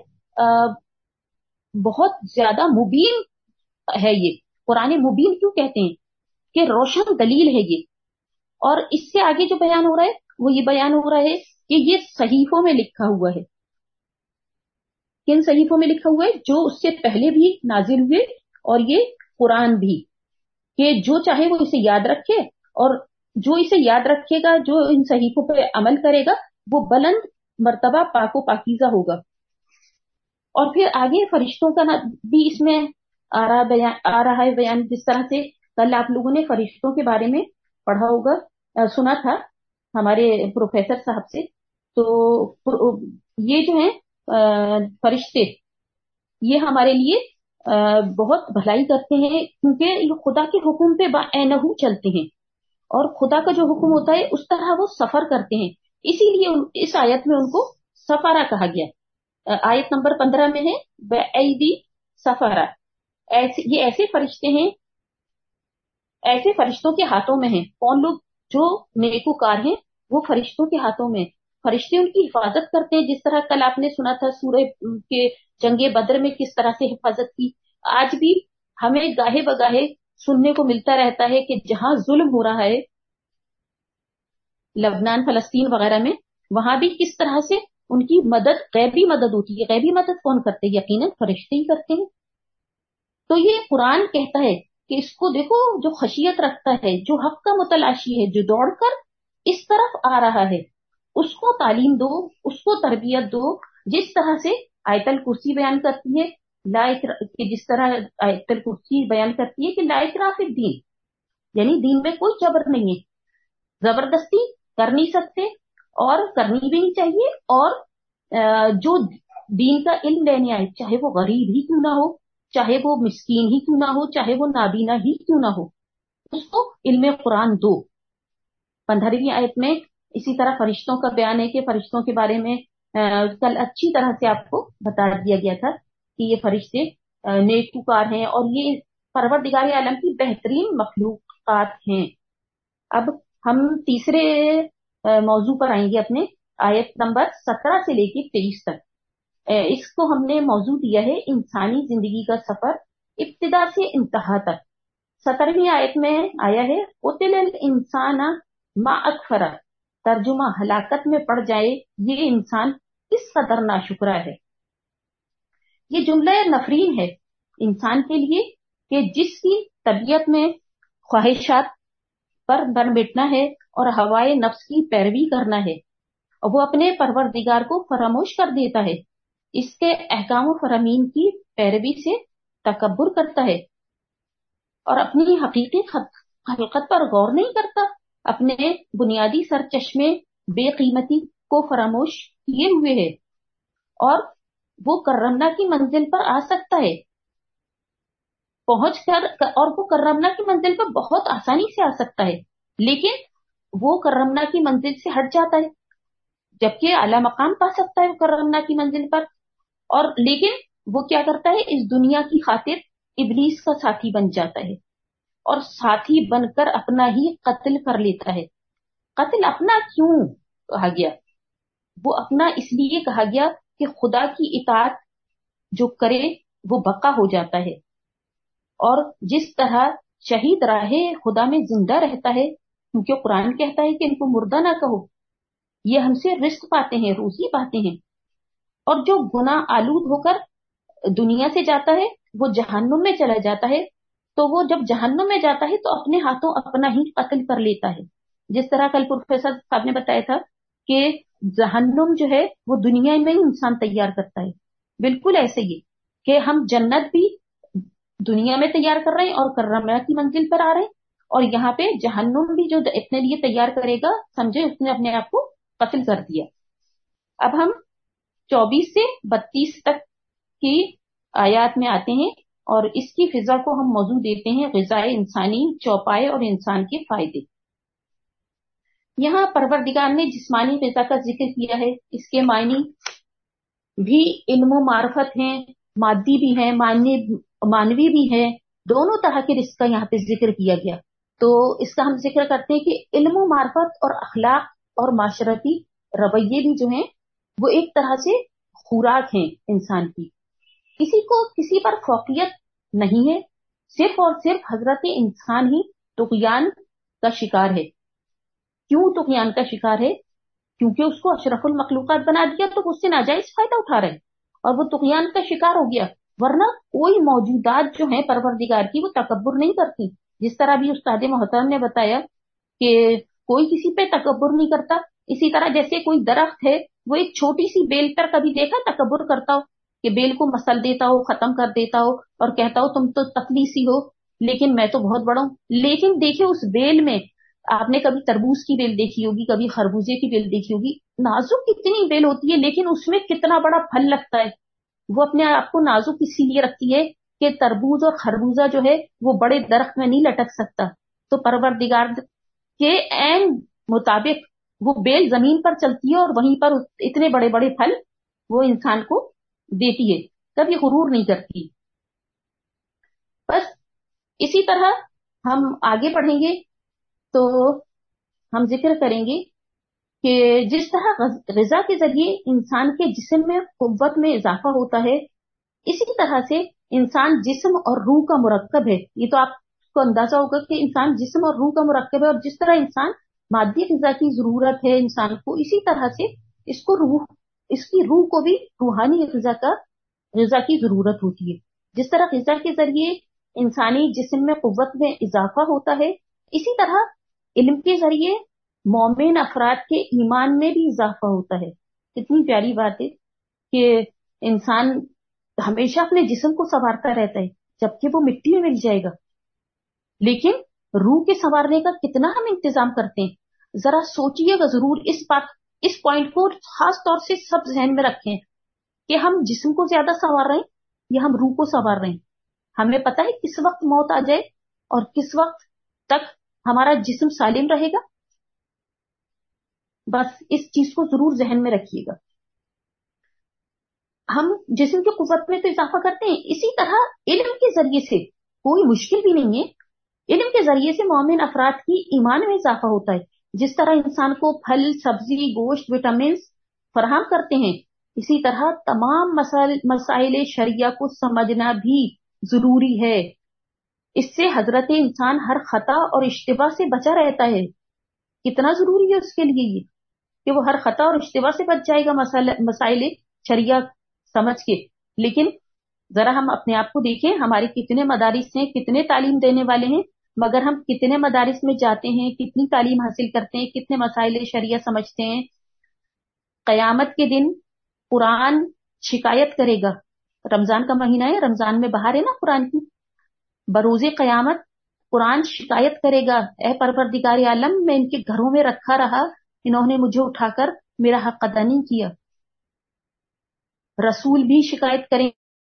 بہت زیادہ مبین ہے۔ یہ قرآن مبین کیوں کہتے ہیں کہ روشن دلیل ہے یہ۔ اور اس سے آگے جو بیان ہو رہا ہے وہ یہ بیان ہو رہا ہے کہ یہ صحیفوں میں لکھا ہوا ہے۔ کن صحیفوں میں لکھا ہوا ہے؟ جو اس سے پہلے بھی نازل ہوئے، اور یہ قرآن بھی، کہ جو چاہے وہ اسے یاد رکھے، اور جو اسے یاد رکھے گا، جو ان صحیفوں پہ عمل کرے گا، وہ بلند مرتبہ پاک و پاکیزہ ہوگا۔ और फिर आगे फरिश्तों का भी इसमें आ रहा है बयान। जिस तरह से कल आप लोगों ने फरिश्तों के बारे में पढ़ा होगा, सुना था हमारे प्रोफेसर साहब से। तो ये जो है फरिश्ते, ये हमारे लिए बहुत भलाई करते हैं, क्योंकि ये खुदा के हुक्म पे बाएनहू चलते हैं और खुदा का जो हुक्म होता है उस तरह वो सफर करते हैं। इसीलिए इस आयत में उनको सफारा कहा गया। आयत नंबर 15 में है बी सफारा। ये ऐसे फरिश्ते हैं, ऐसे फरिश्तों के हाथों में है। कौन लोग? जो नेकूकार हैं वो फरिश्तों के हाथों में। फरिश्ते उनकी हिफाजत करते हैं, जिस तरह कल आपने सुना था सूरह के जंगे बद्र में किस तरह से हिफाजत की। आज भी हमें गाहे बगाहे सुनने को मिलता रहता है कि जहां जुल्म हो रहा है लबनान, फलस्तीन वगैरह में, वहां भी किस तरह से उनकी मदद, गैबी मदद होती है। गैबी मदद कौन करते हैं? यकीनन फरिश्ते ही करते हैं। तो ये कुरान कहता है कि इसको देखो, जो खशियत रखता है, जो हक का मुतलाशी है, जो दौड़कर इस तरफ आ रहा है, उसको तालीम दो, उसको तरबियत दो। जिस तरह से आयतल कुर्सी बयान करती है जिस तरह आयतल कुर्सी बयान करती है कि ला इकराह फिद दीन, यानी दीन में कोई जबर नहीं है, जबरदस्ती कर नहीं सकते और करनी भी नहीं चाहिए। और जो दीन का इल्म लेने आए, चाहे वो गरीब ही क्यों ना हो, चाहे वो मिस्कीन ही क्यों ना हो, चाहे वो नाबीना ही क्यों ना हो, उसको इल्म कुरान दो। 15वीं आयत में इसी तरह फरिश्तों का बयान है कि फरिश्तों के बारे में कल अच्छी तरह से आपको बता दिया गया था कि ये फरिश्ते नेकूकार हैं और ये परवरदिगार आलम की बेहतरीन मखलूकात हैं। अब हम तीसरे मौजू पर आएंगे, अपने आयत नंबर 17 से लेकर 23 तक। इसको हमने मौजू दिया है इंसानी जिंदगी का सफर इब्तिदा से इंतहा तक। 17वीं आयत में आया है उतिल इंसाना मा अकफरा, तर्जुमा हलाकत में पड़ जाए ये इंसान किस कदर नाशुक्रा है। ये जुमला नफरीन है इंसान के लिए कि जिसकी तबीयत में ख्वाहिशात पर बन बैठना है और हवाए नफ्स की पैरवी करना है, और वो अपने परवरदिगार को फरामोश कर देता है, इसके अहकाम फरमीन की पैरवी से तकब्बुर करता है और अपनी हकीकी खलकत पर गौर नहीं करता, अपने बुनियादी सरचश्मे बेकीमती को फरामोश किए हुए है। और वो करमना की मंजिल पर आ सकता है पहुंचकर, और वो करमना की मंजिल पर बहुत आसानी से आ सकता है, लेकिन वो करमना की मंजिल से हट जाता है, जबकि आला मकाम पा सकता है वो करमना की मंजिल पर। और लेकिन वो क्या करता है? इस दुनिया की खातिर इबलीस का साथी बन जाता है और साथी बनकर अपना ही कत्ल कर लेता है। कत्ल अपना क्यों कहा गया? वो अपना इसलिए कहा गया कि खुदा की इताअत जो करे वो बका हो जाता है, और जिस तरह शहीद राहे खुदा में जिंदा रहता है, क्योंकि कुरान कहता है कि इनको मुर्दा ना कहो, ये हमसे रिस्क पाते हैं, रोजी पाते हैं। और जो गुनाह आलूद होकर दुनिया से जाता है वो जहन्नुम में चला जाता है, तो वो जब जहन्नुम में जाता है तो अपने हाथों अपना ही कत्ल कर लेता है। जिस तरह कल प्रोफेसर साहब ने बताया था कि जहन्नुम जो है वो दुनिया में ही इंसान तैयार करता है, बिल्कुल ऐसे ही कि हम जन्नत भी दुनिया में तैयार कर रहे हैं और करमना की मंजिल पर आ रहे हैं, और यहाँ पे जहन्नुम भी जो अपने लिए तैयार करेगा, समझे उसने अपने आप को कत्ल कर दिया। अब हम 24 से 32 तक की आयत में आते हैं और इसकी फिजा को हम मौजू देते हैं ग़िज़ाए इंसानी, चौपाए और इंसान के फायदे। यहाँ परवरदिगार ने जिस्मानी ग़िज़ा का जिक्र किया है, इसके मायने भी इल्म मार्फत हैं, मादी भी हैं, मानवी भी हैं, दोनों तरह के रिस्क का यहाँ पे जिक्र किया गया। तो इसका हम जिक्र करते हैं कि इल्म मार्फत और अखलाक और माशरती रवैये भी जो हैं वो एक तरह से खुराक हैं इंसान की। किसी को किसी पर फौकियत नहीं है, सिर्फ और सिर्फ हजरत इंसान ही तुग़यान का शिकार है। क्यों तुग़यान का शिकार है? क्योंकि उसको अशरफुल मखलूकात बना दिया तो उससे नाजायज फायदा उठा रहे हैं और वो तुग़यान का शिकार हो गया। वरना कोई मौजूदात जो है परवरदिगार की वो तकब्बुर नहीं करती। जिस तरह भी उस्ताद मोहतरम ने बताया कि कोई किसी पे तकब्बुर नहीं करता, इसी तरह जैसे कोई दरख्त है वो एक छोटी सी बेल पर कभी देखा तकब्बुर करता हो? کہ بیل کو مسل دیتا ہو, ختم کر دیتا ہو اور کہتا ہو تم تو پتلی سی ہو لیکن میں تو بہت بڑا ہوں. لیکن دیکھیں اس بیل میں, آپ نے کبھی تربوز کی بیل دیکھی ہوگی, کبھی خربوزے کی بیل دیکھی ہوگی, نازک کتنی بیل ہوتی ہے لیکن اس میں کتنا بڑا پھل لگتا ہے. وہ اپنے آپ کو نازک اسی لیے رکھتی ہے کہ تربوز اور خربوزہ جو ہے وہ بڑے درخت میں نہیں لٹک سکتا. تو پروردگار کے عین مطابق وہ بیل زمین پر چلتی ہے اور وہیں پر اتنے بڑے بڑے پھل وہ انسان کو دیتی ہے, کبھی غرور نہیں کرتی. بس اسی طرح ہم آگے پڑھیں گے تو ہم ذکر کریں گے کہ جس طرح غذا کے ذریعے انسان کے جسم میں قوت میں اضافہ ہوتا ہے, اسی طرح سے انسان جسم اور روح کا مرکب ہے. یہ تو آپ کو اندازہ ہوگا کہ انسان جسم اور روح کا مرکب ہے, اور جس طرح انسان مادی غذا کی ضرورت ہے انسان کو, اسی طرح سے اس کی روح کو بھی روحانی غذا کی ضرورت ہوتی ہے. جس طرح غذا کے ذریعے انسانی جسم میں قوت میں اضافہ ہوتا ہے, اسی طرح علم کے ذریعے مومن افراد کے ایمان میں بھی اضافہ ہوتا ہے. کتنی پیاری بات ہے کہ انسان ہمیشہ اپنے جسم کو سنوارتا رہتا ہے جبکہ وہ مٹی میں مل جائے گا, لیکن روح کے سنوارنے کا کتنا ہم انتظام کرتے ہیں. ذرا سوچئے گا ضرور, اس پوائنٹ کو خاص طور سے سب ذہن میں رکھیں کہ ہم جسم کو زیادہ سنوار رہے ہیں یا ہم روح کو سنوار رہے ہیں. ہمیں پتہ ہے کس وقت موت آ جائے اور کس وقت تک ہمارا جسم سالم رہے گا. بس اس چیز کو ضرور ذہن میں رکھیے گا. ہم جسم کی قوت میں تو اضافہ کرتے ہیں, اسی طرح علم کے ذریعے سے کوئی مشکل بھی نہیں ہے. علم کے ذریعے سے مومن افراد کی ایمان میں اضافہ ہوتا ہے. جس طرح انسان کو پھل, سبزی, گوشت, وٹامنس فراہم کرتے ہیں, اسی طرح تمام مسائل شرعیہ کو سمجھنا بھی ضروری ہے. اس سے حضرت انسان ہر خطا اور اشتباہ سے بچا رہتا ہے. کتنا ضروری ہے اس کے لیے یہ کہ وہ ہر خطا اور اشتباہ سے بچ جائے گا مسائل شرعیہ سمجھ کے. لیکن ذرا ہم اپنے آپ کو دیکھیں, ہمارے کتنے مدارس ہیں, کتنے تعلیم دینے والے ہیں, مگر ہم کتنے مدارس میں جاتے ہیں, کتنی تعلیم حاصل کرتے ہیں, کتنے مسائل شرعیہ سمجھتے ہیں. قیامت کے دن قرآن شکایت کرے گا. رمضان کا مہینہ ہے, رمضان میں بہار ہے نا قرآن کی. بروز قیامت قرآن شکایت کرے گا, اے پروردگار عالم, میں ان کے گھروں میں رکھا رہا, انہوں نے مجھے اٹھا کر میرا حق ادا نہیں کیا. رسول بھی شکایت کریں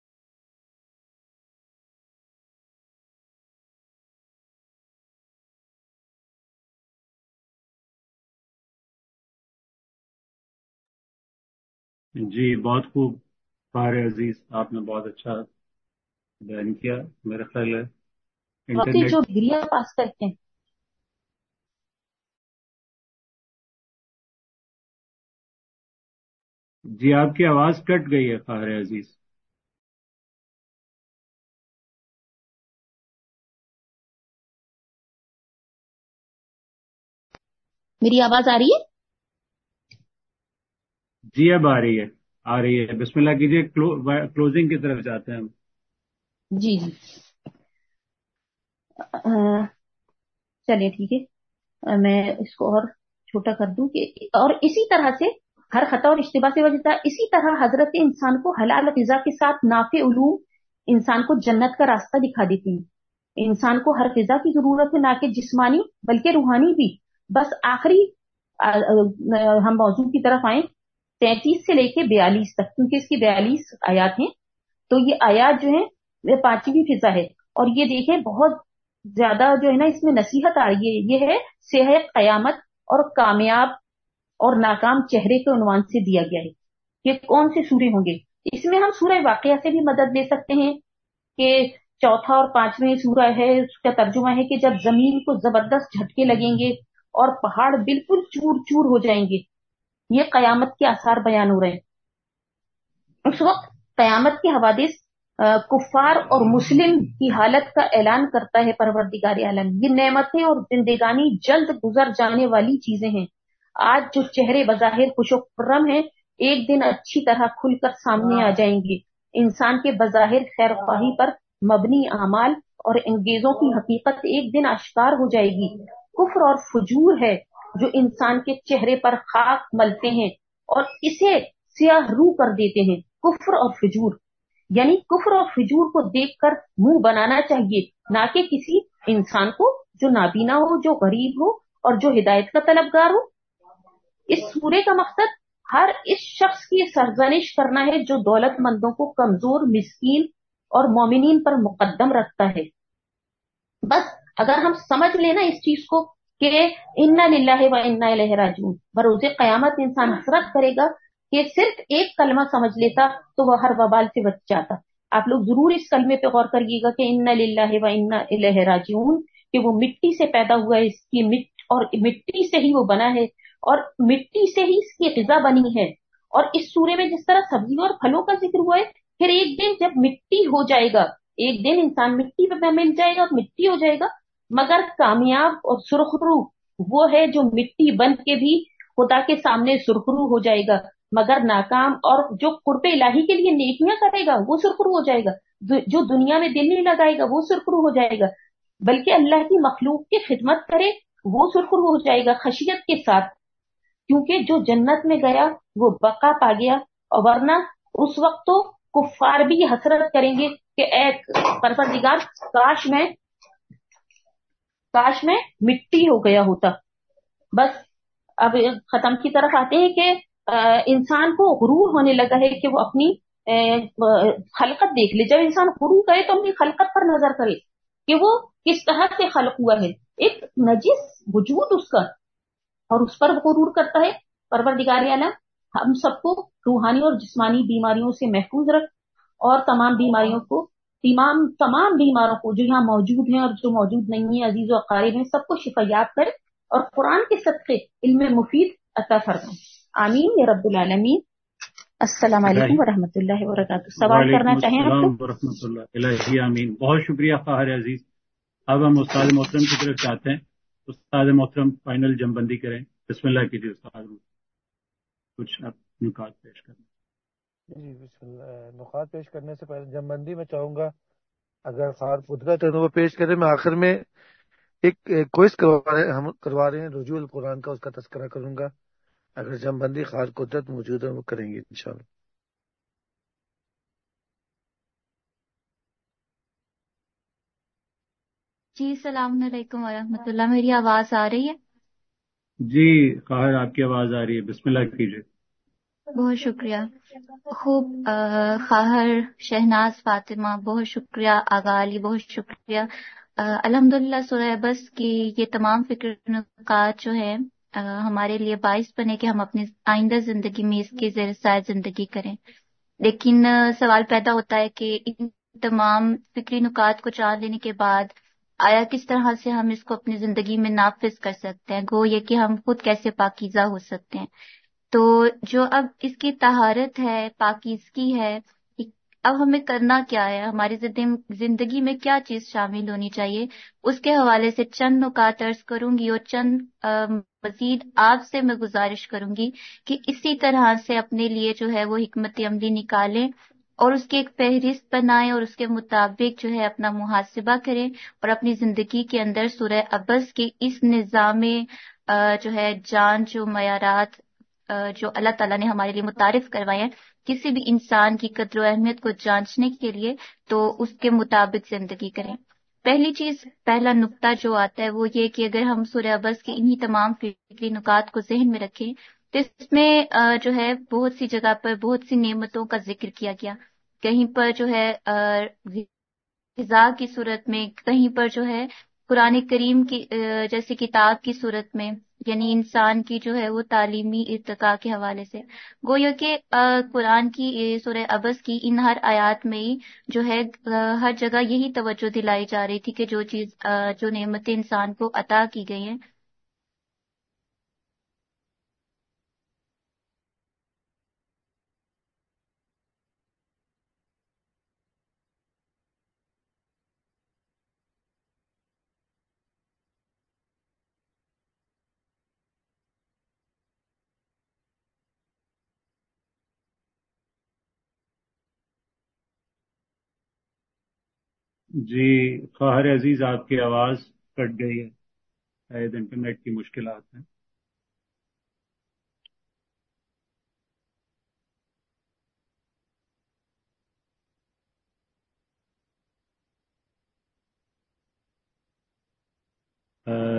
جی بہت خوب فہر عزیز, آپ نے بہت اچھا بیان کیا. میرا خیال ہے وقتی جو انٹرنیٹ. ڈگریاں پاس کرتے ہیں. جی آپ کی آواز کٹ گئی ہے فہر عزیز. میری آواز آ رہی ہے؟ جی اب آ رہی ہے. بسم اللہ کیجیے, کلوزنگ کی طرف جاتے ہیں ہم. جی جی چلیے ٹھیک ہے, میں اس کو اور چھوٹا کر دوں کہ اور اسی طرح سے ہر خطا اور اشتباہ سے وجہ, اسی طرح حضرت انسان کو حلال غذا کے ساتھ نافع علوم انسان کو جنت کا راستہ دکھا دیتی ہیں. انسان کو ہر غذا کی ضرورت ہے, نہ کہ جسمانی بلکہ روحانی بھی. بس آخری ہم موضوع کی طرف آئیں 33 سے لے کے 42 تک, کیونکہ اس کی 42 آیات ہیں. تو یہ آیات جو ہیں یہ 5ویں فضا ہے, اور یہ دیکھیں بہت زیادہ جو ہے نا اس میں نصیحت آ رہی ہے. یہ ہے صحت, قیامت اور کامیاب اور ناکام چہرے کے عنوان سے دیا گیا ہے. یہ کون سے سورے ہوں گے؟ اس میں ہم سورہ واقعہ سے بھی مدد لے سکتے ہیں کہ چوتھا اور 5واں سورہ ہے, اس کا ترجمہ ہے کہ جب زمین کو زبردست جھٹکے لگیں گے اور پہاڑ بالکل چور چور ہو جائیں گے. یہ قیامت کے آثار بیان ہو رہے ہیں. اس وقت قیامت کے حوادث کفار اور مسلم کی حالت کا اعلان کرتا ہے پروردگار عالم. یہ نعمتیں اور زندگانی جلد گزر جانے والی چیزیں ہیں. آج جو چہرے بظاہر خوش و خرم ہیں, ایک دن اچھی طرح کھل کر سامنے آ جائیں گے. انسان کے بظاہر خیر خواہی پر مبنی اعمال اور انگیزوں کی حقیقت ایک دن آشکار ہو جائے گی. کفر اور فجور ہے جو انسان کے چہرے پر خاک ملتے ہیں اور اسے سیاہ رو کر دیتے ہیں. کفر اور فجور یعنی کفر اور فجور کو دیکھ کر منہ بنانا چاہیے، نہ کہ کسی انسان کو جو نابینا ہو، جو غریب ہو اور جو ہدایت کا طلبگار ہو۔ اس سورے کا مقصد ہر اس شخص کی سرزنش کرنا ہے جو دولت مندوں کو کمزور، مسکین اور مومنین پر مقدم رکھتا ہے۔ بس اگر ہم سمجھ لینا اس چیز کو کہ انا للہ و انا الیہ راجعون، بروز قیامت انسان حسرت کرے گا کہ صرف ایک کلمہ سمجھ لیتا تو وہ ہر وبال سے بچ جاتا۔ آپ لوگ ضرور اس کلمے پہ غور کریے گا کہ انا للہ و انا الیہ راجعون، کہ وہ مٹی سے پیدا ہوا ہے، اس کی اور مٹی سے ہی وہ بنا ہے، اور مٹی سے ہی اس کی غذا بنی ہے۔ اور اس سورے میں جس طرح سبزیوں اور پھلوں کا ذکر ہوا ہے، پھر ایک دن جب مٹی ہو جائے گا، ایک دن انسان مٹی پہ مل جائے گا اور مٹی ہو جائے گا، مگر کامیاب اور سرخرو وہ ہے جو مٹی بن کے بھی خدا کے سامنے سرخرو ہو جائے گا، مگر ناکام اور جو قرب الہی کے لیے نیکیاں کرے گا وہ سرخرو ہو جائے گا، جو دنیا میں دل نہیں لگائے گا وہ سرخرو ہو جائے گا، بلکہ اللہ کی مخلوق کی خدمت کرے وہ سرخرو ہو جائے گا خشیت کے ساتھ، کیونکہ جو جنت میں گیا وہ بقا پا گیا، اور ورنہ اس وقت تو کفار بھی حسرت کریں گے کہ اے پروردگار، کاش میں مٹی ہو گیا ہوتا۔ بس اب ختم کی طرف آتے ہیں کہ انسان کو غرور ہونے لگا ہے کہ وہ اپنی خلقت دیکھ لے۔ جب انسان غرور کرے تو اپنی خلقت پر نظر کرے کہ وہ کس طرح سے خلق ہوا ہے، ایک نجس وجود اس کا، اور اس پر غرور کرتا ہے۔ پروردگار عالم ہم سب کو روحانی اور جسمانی بیماریوں سے محفوظ رکھ، اور تمام بیماروں کو جو یہاں موجود ہیں اور جو موجود نہیں ہیں، عزیز و اقارب ہیں، سب کو شفا یاب کرے اور قرآن کے صدقے علم مفید عطا فرمائے۔ آمین یا رب العالمین۔ السلام علیکم ورحمۃ اللہ وبرکاتہ۔ سوال کرنا چاہیں آپ السلام تو؟ ورحمۃ اللہ الہی آمین۔ بہت شکریہ خواہر عزیز۔ اب ہم استاد محترم کی طرف چاہتے ہیں، استاد محترم فائنل جم بندی کریں۔ بسم اللہ کیجیے استاد، کچھ آپ نکات پیش کریں۔ جی بسم اللہ۔ نکات پیش کرنے سے پہلے جم بندی میں چاہوں گا اگر خار قدرت ہے تو وہ پیش کرے۔ میں آخر میں ایک کوئز کروا رہے ہیں رجوع القرآن کا، اس کا تذکرہ کروں گا۔ اگر جم بندی خار قدرت موجود ہے وہ کریں گے انشاءاللہ۔ جی السلام علیکم ورحمۃ اللہ، میری آواز آ رہی ہے؟ جی خواہر آپ کی آواز آ رہی ہے، بسم اللہ کیجیے۔ بہت شکریہ۔ خوب خواہر شہناز فاطمہ، بہت شکریہ۔ آغا علی، بہت شکریہ۔ الحمدللہ سورہ بس کی یہ تمام فکر نکات جو ہے ہمارے لیے باعث بنے کہ ہم اپنی آئندہ زندگی میں اس کے زیر سایہ زندگی کریں، لیکن سوال پیدا ہوتا ہے کہ ان تمام فکری نکات کو جان لینے کے بعد آیا کس طرح سے ہم اس کو اپنی زندگی میں نافذ کر سکتے ہیں، گو یہ کہ ہم خود کیسے پاکیزہ ہو سکتے ہیں۔ تو جو اب اس کی طہارت ہے، پاکیزگی ہے، اب ہمیں کرنا کیا ہے، ہماری زندگی میں کیا چیز شامل ہونی چاہیے، اس کے حوالے سے چند نکات عرض کروں گی، اور چند مزید آپ سے میں گزارش کروں گی کہ اسی طرح سے اپنے لیے جو ہے وہ حکمت عملی نکالیں اور اس کی ایک فہرست بنائیں، اور اس کے مطابق جو ہے اپنا محاسبہ کریں، اور اپنی زندگی کے اندر سورہ عبس کے اس نظام جو ہے جان، جو معیارات جو اللہ تعالیٰ نے ہمارے لیے متعارف کروائے ہیں کسی بھی انسان کی قدر و اہمیت کو جانچنے کے لیے، تو اس کے مطابق زندگی کریں۔ پہلی چیز، پہلا نقطہ جو آتا ہے وہ یہ کہ اگر ہم سورہ عبس کی انہی تمام فکری نکات کو ذہن میں رکھیں تو اس میں جو ہے بہت سی جگہ پر بہت سی نعمتوں کا ذکر کیا گیا، کہیں پر جو ہے غذا کی صورت میں، کہیں پر جو ہے قرآن کریم کی جیسے کتاب کی صورت میں، یعنی انسان کی جو ہے وہ تعلیمی ارتقاء کے حوالے سے، گویا کہ قرآن کی سورہ عبس کی ان ہر آیات میں ہی جو ہے ہر جگہ یہی توجہ دلائی جا رہی تھی کہ جو چیز جو نعمتیں انسان کو عطا کی گئی ہیں جی خواہر عزیز آپ کی آواز کٹ گئی ہے، شاید انٹرنیٹ کی مشکلات ہیں۔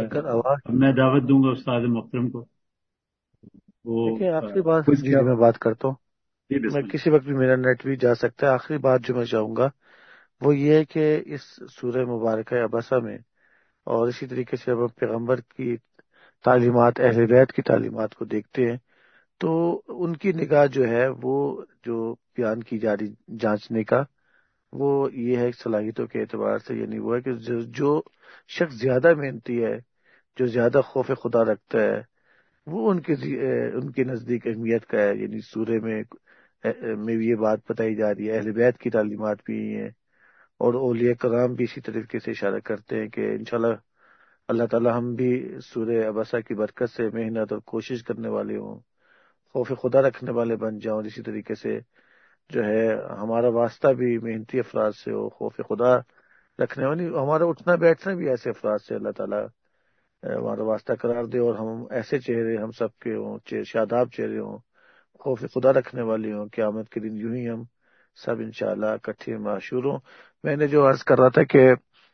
اگر آواز اب میں دعوت دوں گا استاد محترم کو. وہ دیکھیں آخری بات کچھ جی میں بات کرتا ہوں. جی بسم میں اللہ. کسی وقت بھی میرا نیٹ بھی جا سکتا ہے. آخری بات جو میں چاہوں گا وہ یہ ہے کہ اس سورہ مبارکہ ابسا میں اور اسی طریقے سے اب پیغمبر کی تعلیمات، اہل بیت کی تعلیمات کو دیکھتے ہیں تو ان کی نگاہ جو ہے وہ جو بیان کی جا رہی جانچنے کا وہ یہ ہے صلاحیتوں کے اعتبار سے، یعنی وہ ہے کہ جو شخص زیادہ محنتی ہے، جو زیادہ خوف خدا رکھتا ہے، وہ ان کے نزدیک اہمیت کا ہے. یعنی سورہ میں بھی یہ بات بتائی جا رہی ہے، اہل بیت کی تعلیمات بھی یہ ہیں اور اولیاء کرام بھی اسی طریقے سے اشارہ کرتے ہیں کہ انشاءاللہ اللہ تعالی ہم بھی سورہ ابسا کی برکت سے محنت اور کوشش کرنے والے ہوں، خوف خدا رکھنے والے بن جاؤں، اور اسی طریقے سے جو ہے ہمارا واسطہ بھی محنتی افراد سے ہو، خوف خدا رکھنے والی، ہمارا اٹھنا بیٹھنا بھی ایسے افراد سے اللہ تعالیٰ ہمارا واسطہ قرار دے، اور ہم ایسے چہرے ہم سب کے ہوں، شاداب چہرے ہوں، خوف خدا رکھنے والے ہوں. قیامت کے دن یوں ہی ہم سب انشاءاللہ اکٹھے معشور ہوں. میں نے جو عرض کر رہا تھا کہ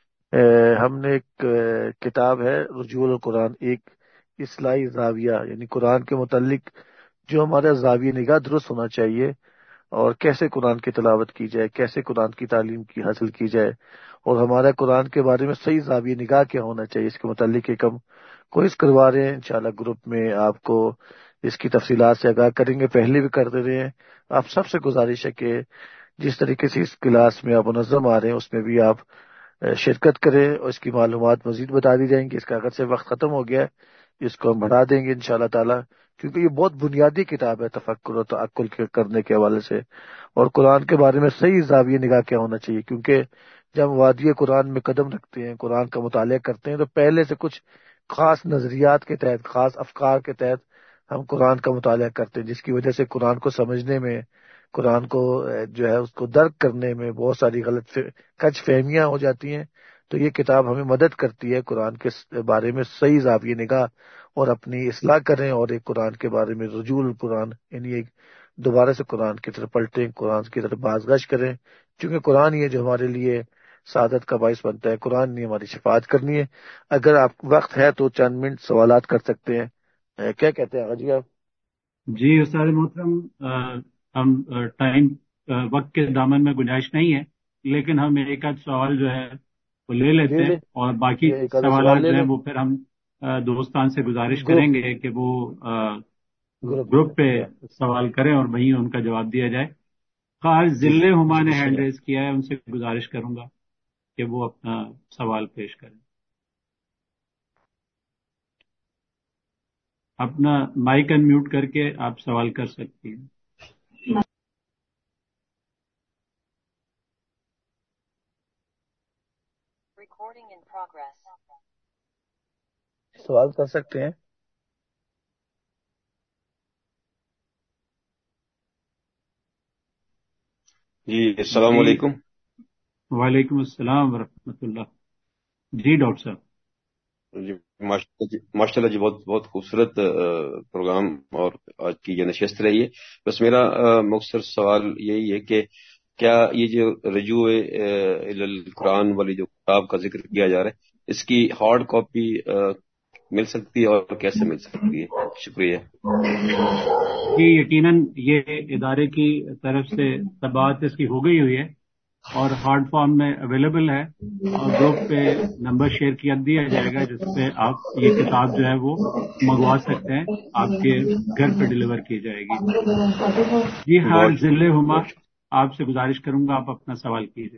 ہم نے ایک کتاب ہے رجوع القرآن، ایک اصلاحی زاویہ، یعنی قرآن کے متعلق جو ہمارا زاویہ نگاہ درست ہونا چاہیے اور کیسے قرآن کی تلاوت کی جائے، کیسے قرآن کی تعلیم کی حاصل کی جائے، اور ہمارا قرآن کے بارے میں صحیح زاویہ نگاہ کیا ہونا چاہیے، اس کے متعلق ایک ہم کوئز کروا رہے ہیں. انشاءاللہ گروپ میں آپ کو اس کی تفصیلات سے آگاہ کریں گے، پہلے بھی کرتے رہے ہیں. آپ سب سے گزارش ہے کہ جس طریقے سے اس کلاس میں آپ منظم آ رہے ہیں اس میں بھی آپ شرکت کریں، اور اس کی معلومات مزید بتا دی جائیں گی. اس کا اگر سے وقت ختم ہو گیا ہے اس کو ہم بڑھا دیں گے انشاءاللہ تعالی، کیونکہ یہ بہت بنیادی کتاب ہے تفکر و تعقل کرنے کے حوالے سے، اور قرآن کے بارے میں صحیح زاویہ نگاہ کیا ہونا چاہیے. کیونکہ جب ہم وادی قرآن میں قدم رکھتے ہیں، قرآن کا مطالعہ کرتے ہیں، تو پہلے سے کچھ خاص نظریات کے تحت، خاص افکار کے تحت ہم قرآن کا مطالعہ کرتے ہیں، جس کی وجہ سے قرآن کو سمجھنے میں، قرآن کو جو ہے اس کو درک کرنے میں بہت ساری غلط کچ فہمیاں ہو جاتی ہیں. تو یہ کتاب ہمیں مدد کرتی ہے قرآن کے بارے میں صحیح زاویہ نگاہ اور اپنی اصلاح کریں، اور ایک قرآن کے بارے میں رجوع القرآن، یعنی ایک دوبارہ سے قرآن کی طرف پلٹیں، قرآن کی طرف بازگشت کریں، کیونکہ قرآن ہی ہے جو ہمارے لیے سعادت کا باعث بنتا ہے. قرآن نے ہماری شفاعت کرنی ہے. اگر آپ وقت ہے تو چند منٹ سوالات کر سکتے ہیں. کیا کہتے ہیں جی آپ؟ جی استاد محترم، ہم ٹائم وقت کے دامن میں گنجائش نہیں ہے، لیکن ہم ایک آدھ سوال جو ہے وہ لے لیتے ہیں، اور باقی ایک آدھا سوال سوالات لے جو ہیں لیں وہ پھر ہم دوستان سے گزارش گروپ کریں گے کہ وہ گروپ گروپ پہ میں. سوال کریں اور وہیں ان کا جواب دیا جائے. خاص ضلع ہما جی نے بسم ہینڈ اللہ. ریز کیا ہے، ان سے گزارش کروں گا کہ وہ اپنا سوال پیش کریں. اپنا مائک ان میوٹ کر کے آپ سوال کر سکتی ہیں. سوال کر سکتے ہیں. جی السلام جی علیکم. وعلیکم السلام ورحمۃ اللہ. جی ڈاکٹر صاحب. جی ماشاء اللہ جی، بہت بہت خوبصورت پروگرام اور آج کی یہ نشست رہی ہے. بس میرا مختصر سوال یہی ہے کہ کیا یہ جو رجوع القرآن والی جو کتاب کا ذکر کیا جا رہا ہے، اس کی ہارڈ کاپی مل سکتی ہے اور کیسے مل سکتی ہے؟ شکریہ. جی یقیناً یہ ادارے کی طرف سے طباعت اس کی ہو گئی ہوئی ہے اور ہارڈ فارم میں اویلیبل ہے، اور گروپ پہ نمبر شیئر کیا دیا جائے گا جس پہ آپ یہ کتاب جو ہے وہ منگوا سکتے ہیں، آپ کے گھر پہ ڈلیور کی جائے گی. جی ہر بہت ضلع شکریہ، ہما بہت شکریہ. آپ سے گزارش کروں گا آپ اپنا سوال کیجیے.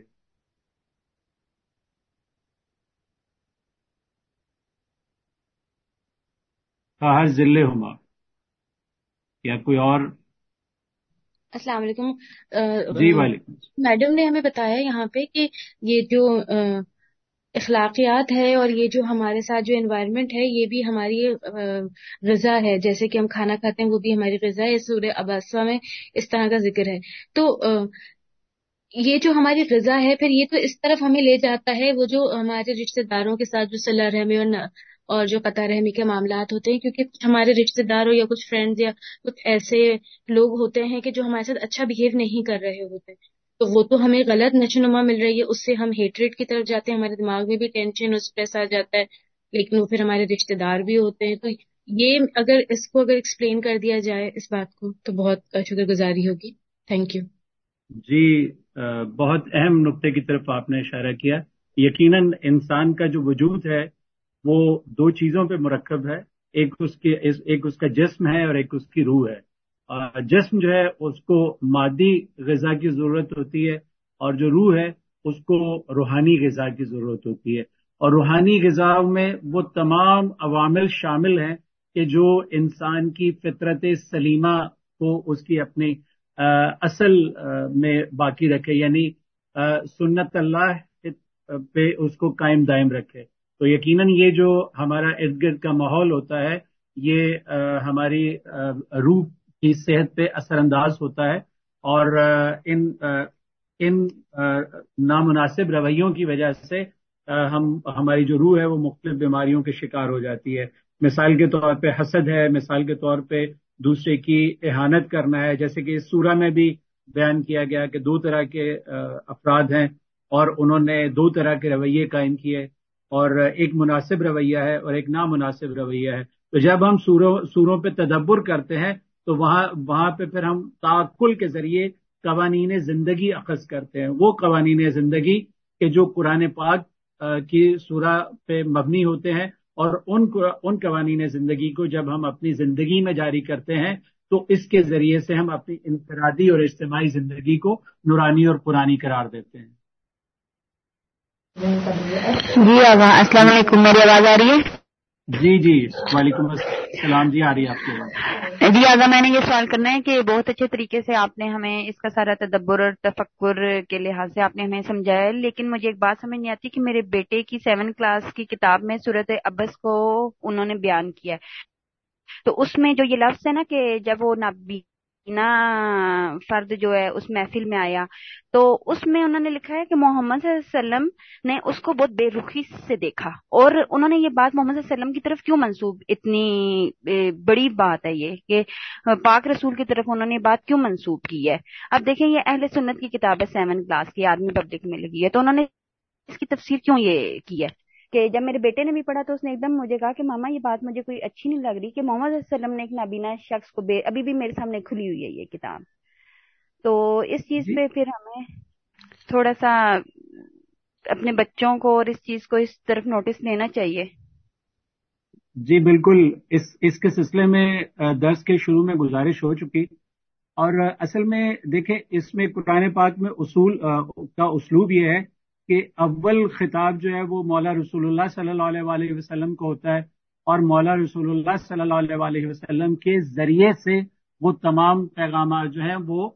ہر ضلع ہما یا کوئی اور؟ السلام علیکم. جی وعلیکم السلام. میڈم نے ہمیں بتایا یہاں پہ کہ یہ جو اخلاقیات ہے اور یہ جو ہمارے ساتھ جو انوائرمنٹ ہے یہ بھی ہماری غذا ہے، جیسے کہ ہم کھانا کھاتے ہیں وہ بھی ہماری غذا ہے. سورہ اباسا میں اس طرح کا ذکر ہے. تو یہ جو ہماری غذا ہے پھر یہ تو اس طرف ہمیں لے جاتا ہے وہ جو ہمارے رشتہ داروں کے ساتھ جو صلہ رحمی اور جو قطع رحمی کے معاملات ہوتے ہیں، کیونکہ کچھ ہمارے رشتہ دار یا کچھ فرینڈز یا کچھ ایسے لوگ ہوتے ہیں کہ جو ہمارے ساتھ اچھا بہیو نہیں کر رہے ہوتے، تو وہ تو ہمیں غلط نشو نما مل رہی ہے، اس سے ہم ہیٹریٹ کی طرف جاتے ہیں، ہمارے دماغ میں بھی ٹینشن اور اسٹریس آ جاتا ہے لیکن وہ پھر ہمارے رشتے دار بھی ہوتے ہیں. تو یہ اگر اس کو ایکسپلین کر دیا جائے اس بات کو تو بہت شکر گزاری ہوگی. Thank you. جی بہت اہم نقطے کی طرف آپ نے اشارہ کیا. یقیناً انسان کا جو وجود ہے وہ دو چیزوں پہ مرکب ہے. ایک اس کا جسم ہے اور ایک اس کی روح ہے. جسم جو ہے اس کو مادی غذا کی ضرورت ہوتی ہے اور جو روح ہے اس کو روحانی غذا کی ضرورت ہوتی ہے. اور روحانی غذا میں وہ تمام عوامل شامل ہیں کہ جو انسان کی فطرت سلیمہ کو اس کی اپنی اصل میں باقی رکھے، یعنی سنت اللہ پہ اس کو قائم دائم رکھے. تو یقیناً یہ جو ہمارا ارد گرد کا ماحول ہوتا ہے یہ ہماری روح کی صحت پہ اثر انداز ہوتا ہے، اور ان نامناسب رویوں کی وجہ سے ہماری جو روح ہے وہ مختلف بیماریوں کے شکار ہو جاتی ہے. مثال کے طور پہ حسد ہے، مثال کے طور پہ دوسرے کی اہانت کرنا ہے. جیسے کہ اس سورہ میں بھی بیان کیا گیا کہ دو طرح کے افراد ہیں اور انہوں نے دو طرح کے رویے قائم کیے، اور ایک مناسب رویہ ہے اور ایک نامناسب رویہ ہے. تو جب ہم سوروں پہ تدبر کرتے ہیں تو وہاں پہ پھر ہم تعقل کے ذریعے قوانین زندگی اخذ کرتے ہیں، وہ قوانین زندگی کہ جو قرآن پاک کی سورہ پہ مبنی ہوتے ہیں، اور ان قوانین زندگی کو جب ہم اپنی زندگی میں جاری کرتے ہیں تو اس کے ذریعے سے ہم اپنی انفرادی اور اجتماعی زندگی کو نورانی اور قرآنی قرار دیتے ہیں. جی آغا السلام علیکم، میری آواز آ رہی ہے؟ جی وعلیکم السلام. جی آ رہی ہے آپ کی آواز. جی آغا میں نے یہ سوال کرنا ہے کہ بہت اچھے طریقے سے آپ نے ہمیں اس کا سارا تدبر اور تفکر کے لحاظ سے آپ نے ہمیں سمجھایا، لیکن مجھے ایک بات سمجھ نہیں آتی کہ میرے بیٹے کی 7 کلاس کی کتاب میں سورۃ عبس کو انہوں نے بیان کیا ہے، تو اس میں جو یہ لفظ ہے نا کہ جب وہ نابینا فرد جو ہے اس محفل میں آیا تو اس میں انہوں نے لکھا ہے کہ محمد صلی اللہ علیہ وسلم نے اس کو بہت بے رخی سے دیکھا، اور انہوں نے یہ بات محمد صلی اللہ علیہ وسلم کی طرف کیوں منسوب، اتنی بڑی بات ہے یہ کہ پاک رسول کی طرف انہوں نے یہ بات کیوں منسوب کی ہے. اب دیکھیں یہ اہل سنت کی کتاب ہے 7 کلاس کی، آدمی پبلک میں لگی ہے، تو انہوں نے اس کی تفسیر کیوں یہ کی ہے کہ جب میرے بیٹے نے بھی پڑھا تو اس نے ایک دم مجھے کہا کہ ماما یہ بات مجھے کوئی اچھی نہیں لگ رہی کہ محمد صلی اللہ علیہ وسلم نے ایک نابینا شخص کو ابھی بھی میرے سامنے کھلی ہوئی ہے یہ کتاب. تو اس چیز پہ پھر ہمیں تھوڑا سا اپنے بچوں کو اور اس چیز کو اس طرف نوٹس لینا چاہیے. جی بالکل، اس کے سلسلے میں درس کے شروع میں گزارش ہو چکی، اور اصل میں دیکھیں اس میں قرآن پاک میں اسلوب یہ ہے کہ اول خطاب جو ہے وہ مولا رسول اللہ صلی اللہ علیہ وسلم کو ہوتا ہے، اور مولا رسول اللہ صلی اللہ علیہ وسلم کے ذریعے سے وہ تمام پیغامات جو ہیں وہ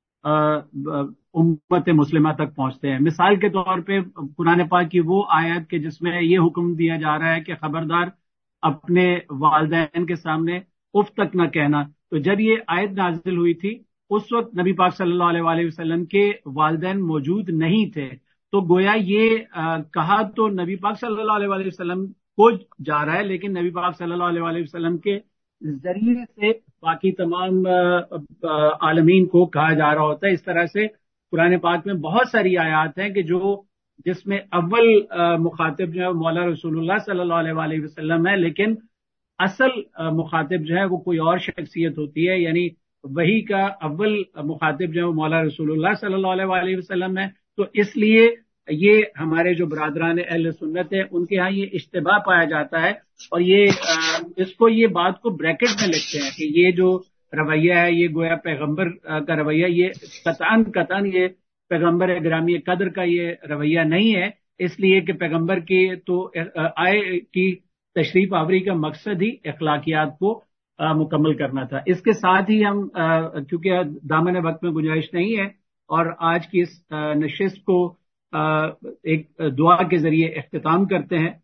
امت مسلمہ تک پہنچتے ہیں. مثال کے طور پہ قرآن پاک کی وہ آیت کہ جس میں یہ حکم دیا جا رہا ہے کہ خبردار اپنے والدین کے سامنے اف تک نہ کہنا. تو جب یہ آیت نازل ہوئی تھی اس وقت نبی پاک صلی اللہ علیہ وسلم کے والدین موجود نہیں تھے، تو گویا یہ کہا تو نبی پاک صلی اللہ علیہ وسلم کو جا رہا ہے، لیکن نبی پاک صلی اللہ علیہ وسلم کے ذریعے سے باقی تمام عالمین کو کہا جا رہا ہوتا ہے. اس طرح سے قرآن پاک میں بہت ساری آیات ہیں کہ جس میں اول مخاطب جو ہے مولا رسول اللہ صلی اللہ علیہ وسلم ہے، لیکن اصل مخاطب جو ہے وہ کوئی اور شخصیت ہوتی ہے، یعنی وحی کا اول مخاطب جو ہے وہ مولا رسول اللہ صلی اللہ علیہ وسلم ہے. تو اس لیے یہ ہمارے جو برادران اہل سنت ہیں ان کے ہاں یہ اشتباہ پایا جاتا ہے، اور یہ بات کو بریکٹ میں لکھتے ہیں کہ یہ جو رویہ ہے یہ گویا پیغمبر کا رویہ، یہ قطعاً یہ پیغمبر گرامی قدر کا یہ رویہ نہیں ہے، اس لیے کہ پیغمبر کی تو آئے کی تشریف آوری کا مقصد ہی اخلاقیات کو مکمل کرنا تھا. اس کے ساتھ ہی ہم کیونکہ دامن وقت میں گنجائش نہیں ہے اور آج کی اس نشست کو ایک دعا کے ذریعے اختتام کرتے ہیں.